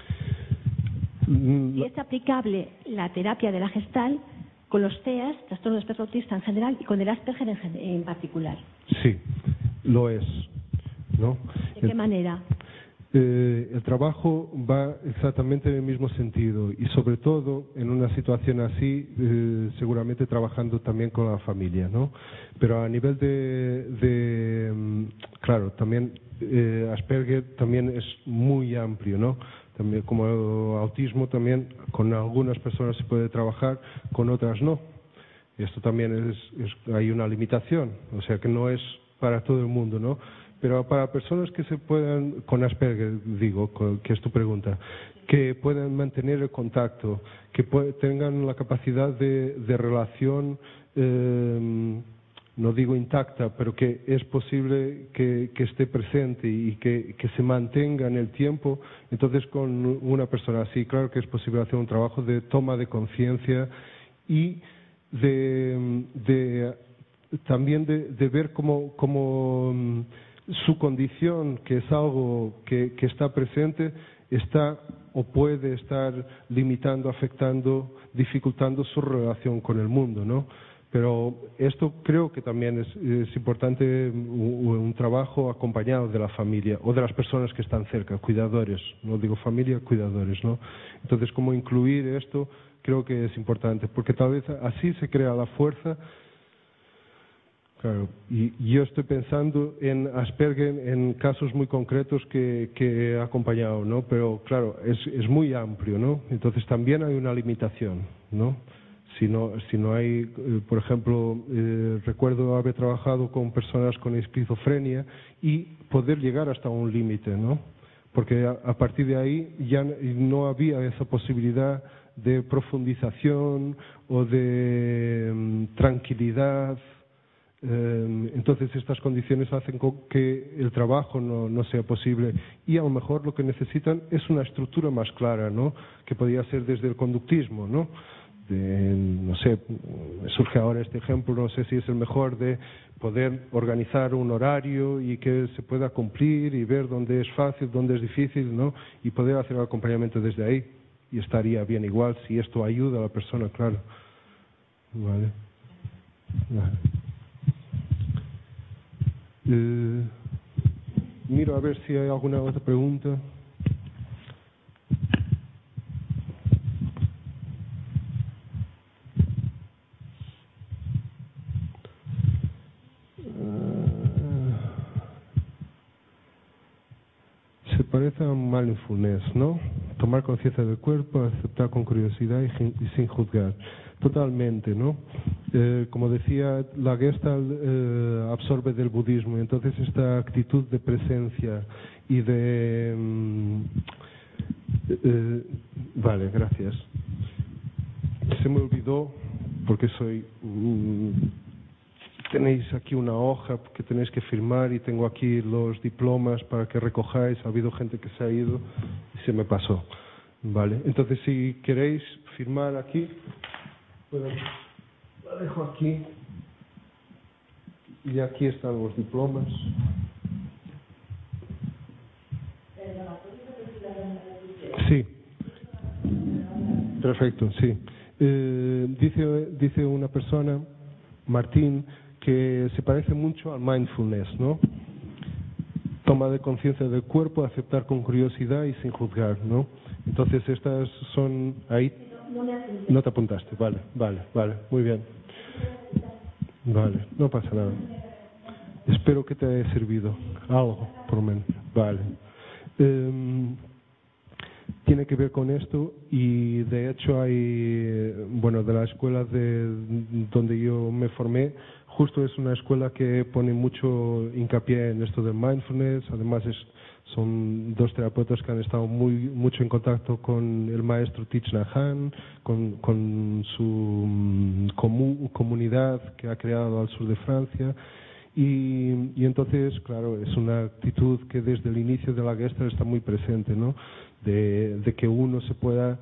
Speaker 4: Si es aplicable la terapia de la Gestalt con los T E A S, trastorno de espectro autista en general, y con el Asperger en, en particular.
Speaker 1: Sí, lo es, ¿no?
Speaker 4: ¿De qué
Speaker 1: el,
Speaker 4: manera?
Speaker 1: Eh, el trabajo va exactamente en el mismo sentido, y sobre todo en una situación así, eh, seguramente trabajando también con la familia, ¿no? Pero a nivel de, de claro, también eh, Asperger también es muy amplio, ¿no? También como el autismo, también con algunas personas se puede trabajar, con otras no. Esto también es, es hay una limitación, o sea que no es para todo el mundo, ¿no? Pero para personas que se puedan, con Asperger digo, que es tu pregunta, que puedan mantener el contacto, que puede, tengan la capacidad de, de relación, eh, no digo intacta, pero que es posible que, que esté presente y que, que se mantenga en el tiempo, entonces con una persona así, claro que es posible hacer un trabajo de toma de conciencia y de, de también de, de ver cómo, cómo su condición, que es algo que, que está presente, está o puede estar limitando, afectando, dificultando su relación con el mundo, ¿no? Pero esto creo que también es, es importante un, un trabajo acompañado de la familia o de las personas que están cerca, cuidadores, no digo familia, cuidadores, ¿no? Entonces, cómo incluir esto creo que es importante, porque tal vez así se crea la fuerza. Claro, y yo estoy pensando en Asperger en casos muy concretos que, que he acompañado, ¿no? Pero claro, es, es muy amplio, ¿no? Entonces también hay una limitación, ¿no? Si no, si no hay, eh, por ejemplo, eh, recuerdo haber trabajado con personas con esquizofrenia y poder llegar hasta un límite, ¿no? Porque a, a partir de ahí ya no había esa posibilidad de profundización o de um, tranquilidad. Entonces estas condiciones hacen que el trabajo no, no sea posible, y a lo mejor lo que necesitan es una estructura más clara, ¿no? Que podría ser desde el conductismo, ¿no? De, no sé, me surge ahora este ejemplo, no sé si es el mejor, de poder organizar un horario y que se pueda cumplir y ver dónde es fácil, dónde es difícil, ¿no? Y poder hacer el acompañamiento desde ahí, y estaría bien igual si esto ayuda a la persona, claro. Vale. Vale. Eh, miro a ver si hay alguna otra pregunta. Uh, se parece a un mindfulness, ¿no? Tomar conciencia del cuerpo, aceptar con curiosidad y, y sin juzgar. Totalmente, ¿no? Eh, como decía, la Gestalt eh, absorbe del budismo, y entonces esta actitud de presencia y de... Mm, eh, vale, gracias. Se me olvidó, porque soy... Mm, tenéis aquí una hoja que tenéis que firmar y tengo aquí los diplomas para que recojáis. Ha habido gente que se ha ido y se me pasó. Vale, entonces si queréis firmar aquí, bueno, la dejo aquí y aquí están los diplomas. Sí, perfecto, sí. Eh, dice, dice una persona, Martín, que se parece mucho al mindfulness, ¿no? Toma de conciencia del cuerpo, aceptar con curiosidad y sin juzgar, ¿no? Entonces estas son ahí. No, no, no te apuntaste, vale, vale, vale, muy bien. Vale, no pasa nada. Espero que te haya servido algo, por lo menos. Vale. Eh, tiene que ver con esto y de hecho hay, bueno, de la escuela de donde yo me formé, justo es una escuela que pone mucho hincapié en esto del mindfulness. Además es, son dos terapeutas que han estado muy mucho en contacto con el maestro Thich Nhat Hanh, con, con su comu, comunidad que ha creado al sur de Francia. Y, y entonces, claro, es una actitud que desde el inicio de la Gestalt está muy presente, ¿no? De, de que uno se pueda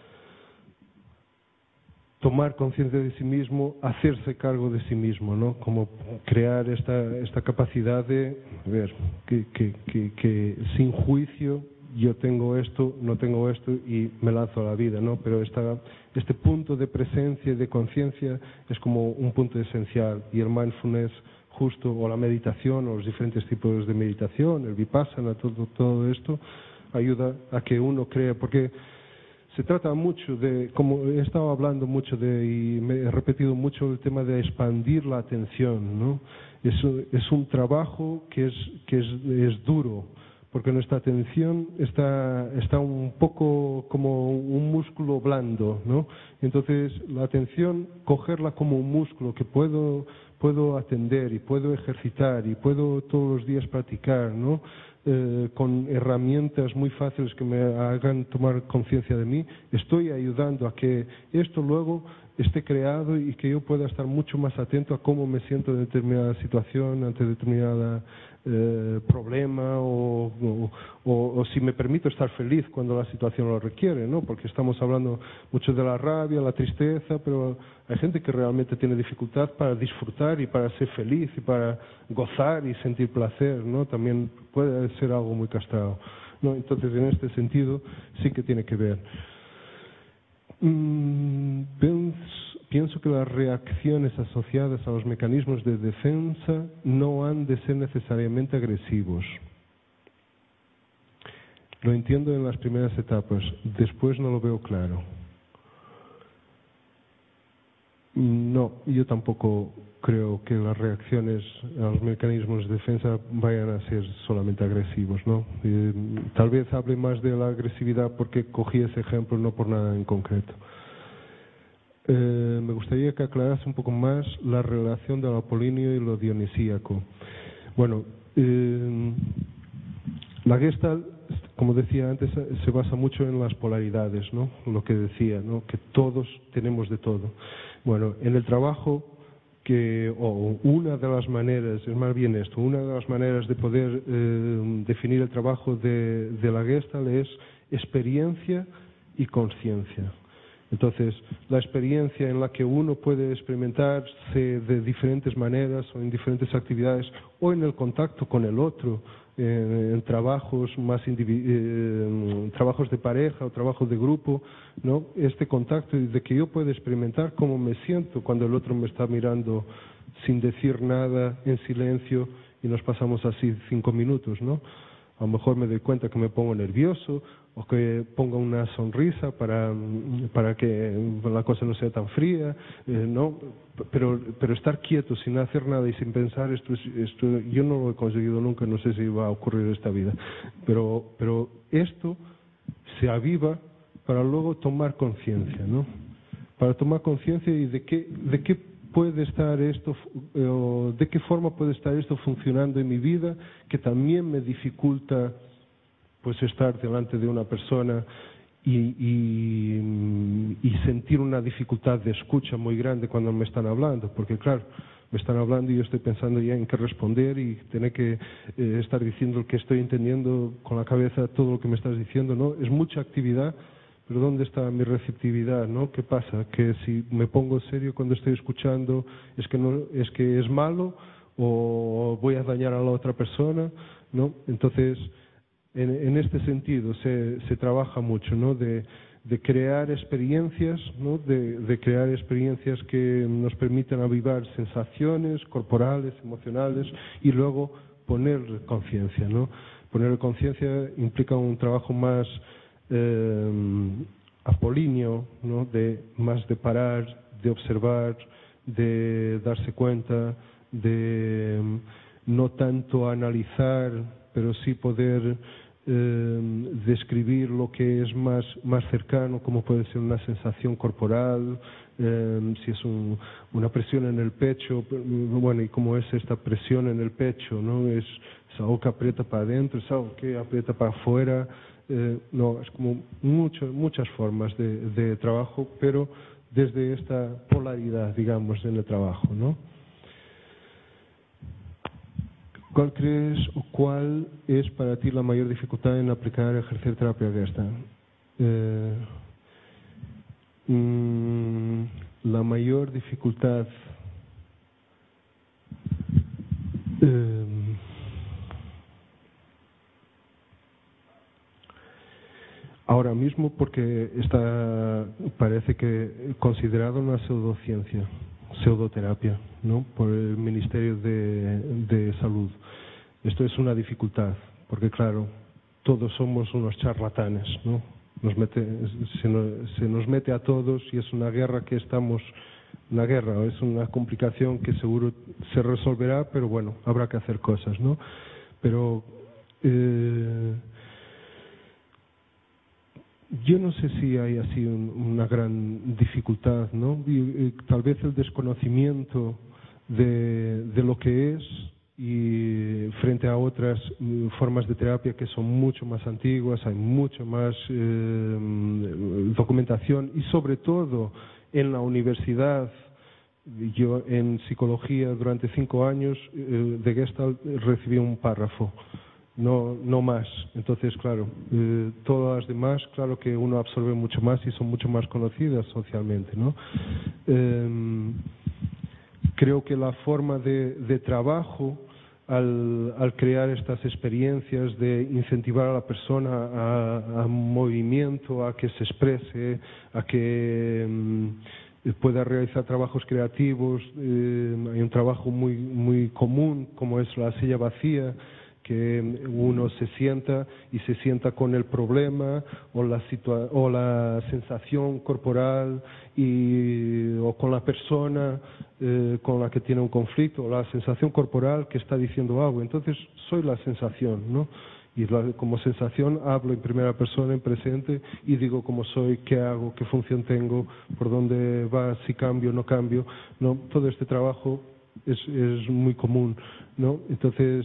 Speaker 1: tomar conciencia de sí mismo, hacerse cargo de sí mismo, ¿no? Como crear esta esta capacidad de ver que, que, que, que sin juicio yo tengo esto, no tengo esto y me lanzo a la vida, ¿no? Pero esta, este punto de presencia y de conciencia es como un punto esencial, y el mindfulness justo, o la meditación, o los diferentes tipos de meditación, el vipassana, todo, todo esto ayuda a que uno crea, porque se trata mucho de, como he estado hablando mucho de, y me he repetido mucho el tema de expandir la atención, ¿no? Es, es un trabajo que es, que es, es duro, porque nuestra atención está, está un poco como un músculo blando, ¿no? Entonces, la atención, cogerla como un músculo que puedo, puedo atender y puedo ejercitar y puedo todos los días practicar, ¿no? Eh, con herramientas muy fáciles que me hagan tomar conciencia de mí, estoy ayudando a que esto luego esté creado y que yo pueda estar mucho más atento a cómo me siento en determinada situación, ante determinada eh, problema o, o, o, o si me permito estar feliz cuando la situación lo requiere, ¿no? Porque estamos hablando mucho de la rabia, la tristeza, pero hay gente que realmente tiene dificultad para disfrutar y para ser feliz y para gozar y sentir placer, ¿no? También puede ser algo muy castrado, ¿no? Entonces, en este sentido, sí que tiene que ver. Mm, pienso que las reacciones asociadas a los mecanismos de defensa no han de ser necesariamente agresivos. Lo entiendo en las primeras etapas, después no lo veo claro. No, yo tampoco creo que las reacciones a los mecanismos de defensa vayan a ser solamente agresivos, ¿no? Eh, tal vez hable más de la agresividad porque cogí ese ejemplo, no por nada en concreto. Eh, me gustaría que aclarase un poco más la relación de lo apolíneo y lo dionisíaco. Bueno, eh, la Gestalt, como decía antes, se basa mucho en las polaridades, ¿no? Lo que decía, ¿no? Que todos tenemos de todo. Bueno, en el trabajo, que o una de las maneras, es más bien esto, una de las maneras de poder eh, definir el trabajo de, de la Gestalt es experiencia y conciencia. Entonces, la experiencia en la que uno puede experimentarse de diferentes maneras o en diferentes actividades o en el contacto con el otro, en, en trabajos más eh, trabajos de pareja o trabajos de grupo, ¿no? Este contacto de que yo puedo experimentar cómo me siento cuando el otro me está mirando sin decir nada, en silencio, y nos pasamos así cinco minutos, ¿no? A lo mejor me doy cuenta que me pongo nervioso o que ponga una sonrisa para, para que la cosa no sea tan fría, eh, ¿no? Pero, pero estar quieto sin hacer nada y sin pensar, esto, es, esto yo no lo he conseguido nunca, no sé si va a ocurrir esta vida. Pero, pero esto se aviva para luego tomar conciencia, ¿no? Para tomar conciencia y de qué, de qué puede estar esto, eh, de qué forma puede estar esto funcionando en mi vida, que también me dificulta pues estar delante de una persona y, y, y sentir una dificultad de escucha muy grande cuando me están hablando, porque claro, me están hablando y yo estoy pensando ya en qué responder y tener que eh, estar diciendo que estoy entendiendo con la cabeza todo lo que me estás diciendo, ¿no? Es mucha actividad, pero ¿dónde está mi receptividad, no? ¿Qué pasa? Que si me pongo serio cuando estoy escuchando, es que no, es que es malo o voy a dañar a la otra persona, ¿no? Entonces, en, en este sentido se, se trabaja mucho, ¿no? De, de crear experiencias, ¿no? De, de crear experiencias que nos permitan avivar sensaciones corporales, emocionales y luego poner conciencia, ¿no? Poner conciencia implica un trabajo más eh, apolíneo, ¿no? De más de parar, de observar, de darse cuenta, de no tanto analizar, pero sí poder Eh, describir lo que es más, más cercano, como puede ser una sensación corporal, eh, si es un, una presión en el pecho, bueno, y cómo es esta presión en el pecho, ¿no? Es, es algo que aprieta para adentro, es algo que aprieta para afuera, eh, no, es como mucho, muchas formas de, de trabajo, pero desde esta polaridad, digamos, en el trabajo, ¿no? ¿Cuál crees o cuál es para ti la mayor dificultad en aplicar, ejercer terapia Gestalt? Eh, mmm, la mayor dificultad eh, ahora mismo, porque está, parece que considerado una pseudociencia, pseudoterapia, ¿no? Por el Ministerio de, de Salud. Esto es una dificultad, porque claro, todos somos unos charlatanes, ¿no? Nos mete, se, nos, se nos mete a todos y es una guerra que estamos, una guerra, es una complicación que seguro se resolverá, pero bueno, habrá que hacer cosas, ¿no? Pero eh, yo no sé si hay así un, una gran dificultad, ¿no? Y, y, tal vez el desconocimiento de, de lo que es y frente a otras eh, formas de terapia que son mucho más antiguas, hay mucho más eh, documentación y sobre todo en la universidad. Yo en psicología durante cinco años eh, de Gestalt recibí un párrafo. No, no más. Entonces, claro, eh, todas las demás, claro que uno absorbe mucho más y son mucho más conocidas socialmente, ¿no? Eh, creo que la forma de, de trabajo al, al crear estas experiencias de incentivar a la persona a, a movimiento, a que se exprese, a que eh, pueda realizar trabajos creativos, eh, hay un trabajo muy, muy común como es la silla vacía, que uno se sienta y se sienta con el problema o la, situa o la sensación corporal y, o con la persona eh, con la que tiene un conflicto, o la sensación corporal que está diciendo algo. Entonces, soy la sensación, ¿no? Y la, como sensación hablo en primera persona, en presente, y digo cómo soy, qué hago, qué función tengo, por dónde va, si cambio o no cambio, ¿no? Todo este trabajo es, es muy común, ¿no? Entonces,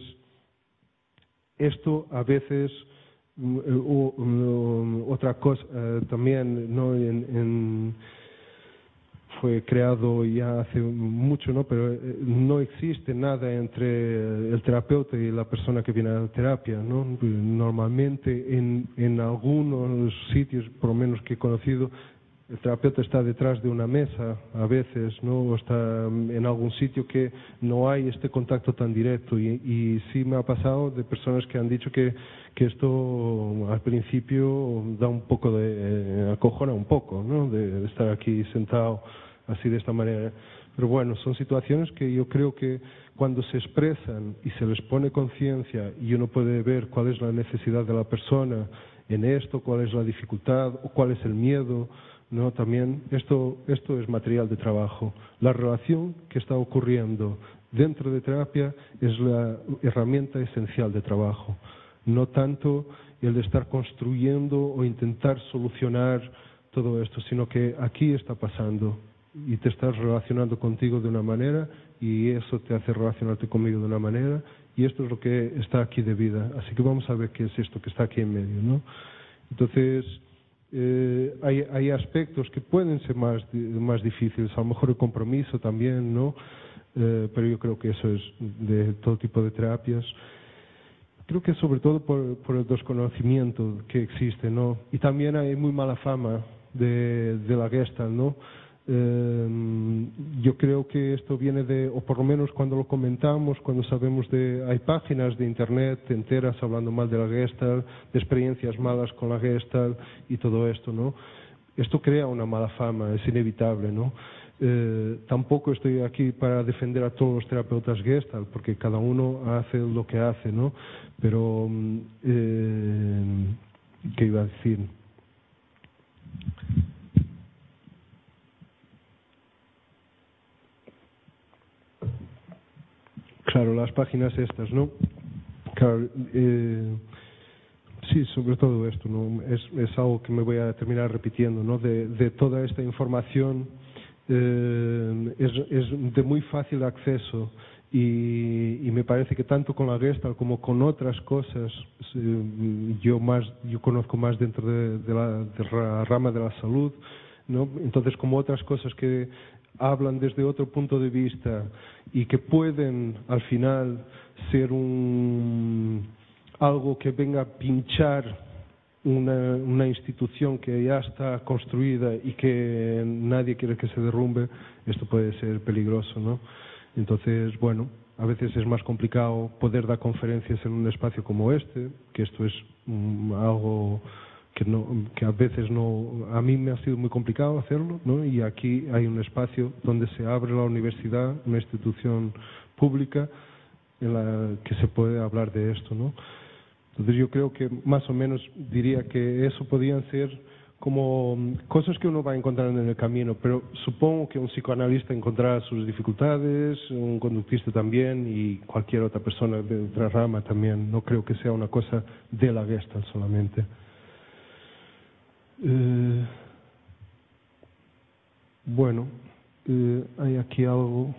Speaker 1: esto a veces, uh, uh, otra cosa uh, también, ¿no? En, en, fue creado ya hace mucho, ¿no? Pero eh, no existe nada entre el terapeuta y la persona que viene a la terapia, ¿no? Normalmente en, en algunos sitios, por lo menos que he conocido, el terapeuta está detrás de una mesa a veces, ¿no? O está en algún sitio que no hay este contacto tan directo y, y sí me ha pasado de personas que han dicho que, que esto al principio da un poco de, eh, acojona un poco, ¿no? De, de estar aquí sentado así de esta manera. Pero bueno, son situaciones que yo creo que cuando se expresan y se les pone conciencia y uno puede ver cuál es la necesidad de la persona en esto, cuál es la dificultad o cuál es el miedo, ¿no? También esto, esto es material de trabajo. La relación que está ocurriendo dentro de terapia es la herramienta esencial de trabajo, no tanto el de estar construyendo o intentar solucionar todo esto, sino que aquí está pasando y te estás relacionando contigo de una manera y eso te hace relacionarte conmigo de una manera y esto es lo que está aquí de vida. Así que vamos a ver qué es esto que está aquí en medio, ¿no? Entonces, eh, hay, hay aspectos que pueden ser más, más difíciles, a lo mejor el compromiso también, ¿no? Eh, pero yo creo que eso es de todo tipo de terapias. Creo que sobre todo por, por el desconocimiento que existe, ¿no? Y también hay muy mala fama de, de la Gestalt, ¿no? Eh, yo creo que esto viene de, o por lo menos cuando lo comentamos, cuando sabemos de, hay páginas de internet enteras hablando mal de la Gestalt, de experiencias malas con la Gestalt y todo esto, ¿no? Esto crea una mala fama, es inevitable, ¿no? Eh, tampoco estoy aquí para defender a todos los terapeutas Gestalt, porque cada uno hace lo que hace, ¿no? Pero, eh, ¿qué iba a decir? Claro, las páginas estas, ¿no? Claro, eh, sí, sobre todo esto, ¿no? Es, es algo que me voy a terminar repitiendo, ¿no? De, de toda esta información eh, es, es de muy fácil acceso y, y me parece que tanto con la Gestalt como con otras cosas, eh, yo más, yo conozco más dentro de, de, la, de la rama de la salud, ¿no? Entonces, como otras cosas que hablan desde otro punto de vista y que pueden al final ser un algo que venga a pinchar una, una institución que ya está construida y que nadie quiere que se derrumbe, esto puede ser peligroso, ¿no? Entonces, bueno, a veces es más complicado poder dar conferencias en un espacio como este, que esto es um, algo que no que a veces no a mí me ha sido muy complicado hacerlo, ¿no? Y aquí hay un espacio donde se abre la universidad, una institución pública en la que se puede hablar de esto, ¿no? Entonces yo creo que más o menos diría que eso podían ser como cosas que uno va encontrando en el camino, pero supongo que un psicoanalista encontrará sus dificultades, un conductista también y cualquier otra persona de otra rama también. No creo que sea una cosa de la Gestalt solamente. Eh, bueno, eh, hay aquí algo.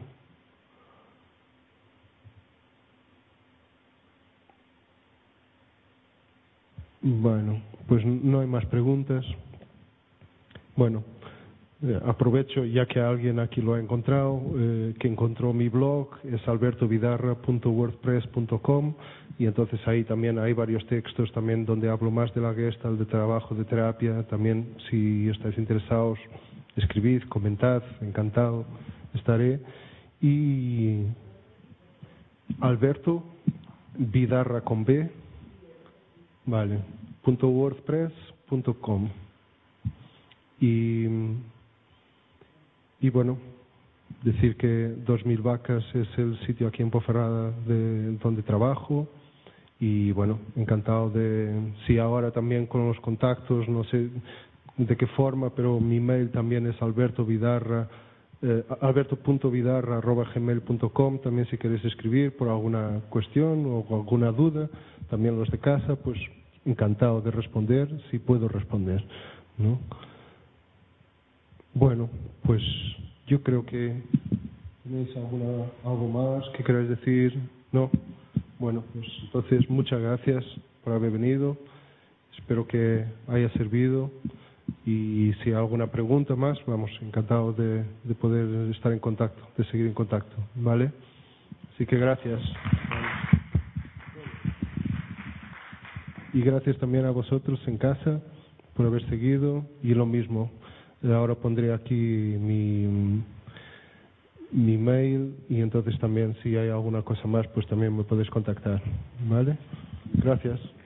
Speaker 1: Bueno, pues no hay más preguntas. Bueno, eh, aprovecho, ya que alguien aquí lo ha encontrado, eh, que encontró mi blog, es alberto vidarra punto wordpress punto com y entonces ahí también hay varios textos también donde hablo más de la Gestalt, de trabajo, de terapia. También si estáis interesados, escribid, comentad, encantado estaré. Y Alberto Vidarra con B, vale, punto wordpress punto com. Y, y bueno, decir que Dos Mil Vacas es el sitio aquí en Ponferrada de donde trabajo y bueno, encantado de, sí, ahora también con los contactos, no sé de qué forma, pero mi mail también es alberto vidarra eh, alberto punto vidarra arroba gmail punto com. También si queréis escribir por alguna cuestión o alguna duda, también los de casa, pues encantado de responder si puedo responder, ¿no? Bueno, pues yo creo que tenéis alguna, algo más que queráis decir, ¿no? Bueno, pues entonces muchas gracias por haber venido, espero que haya servido y si hay alguna pregunta más, vamos, encantado de, de poder estar en contacto, de seguir en contacto, ¿vale? Así que gracias. Y gracias también a vosotros en casa por haber seguido y lo mismo. Ahora pondré aquí mi, mi mail y entonces también si hay alguna cosa más pues también me podéis contactar, ¿vale? Gracias.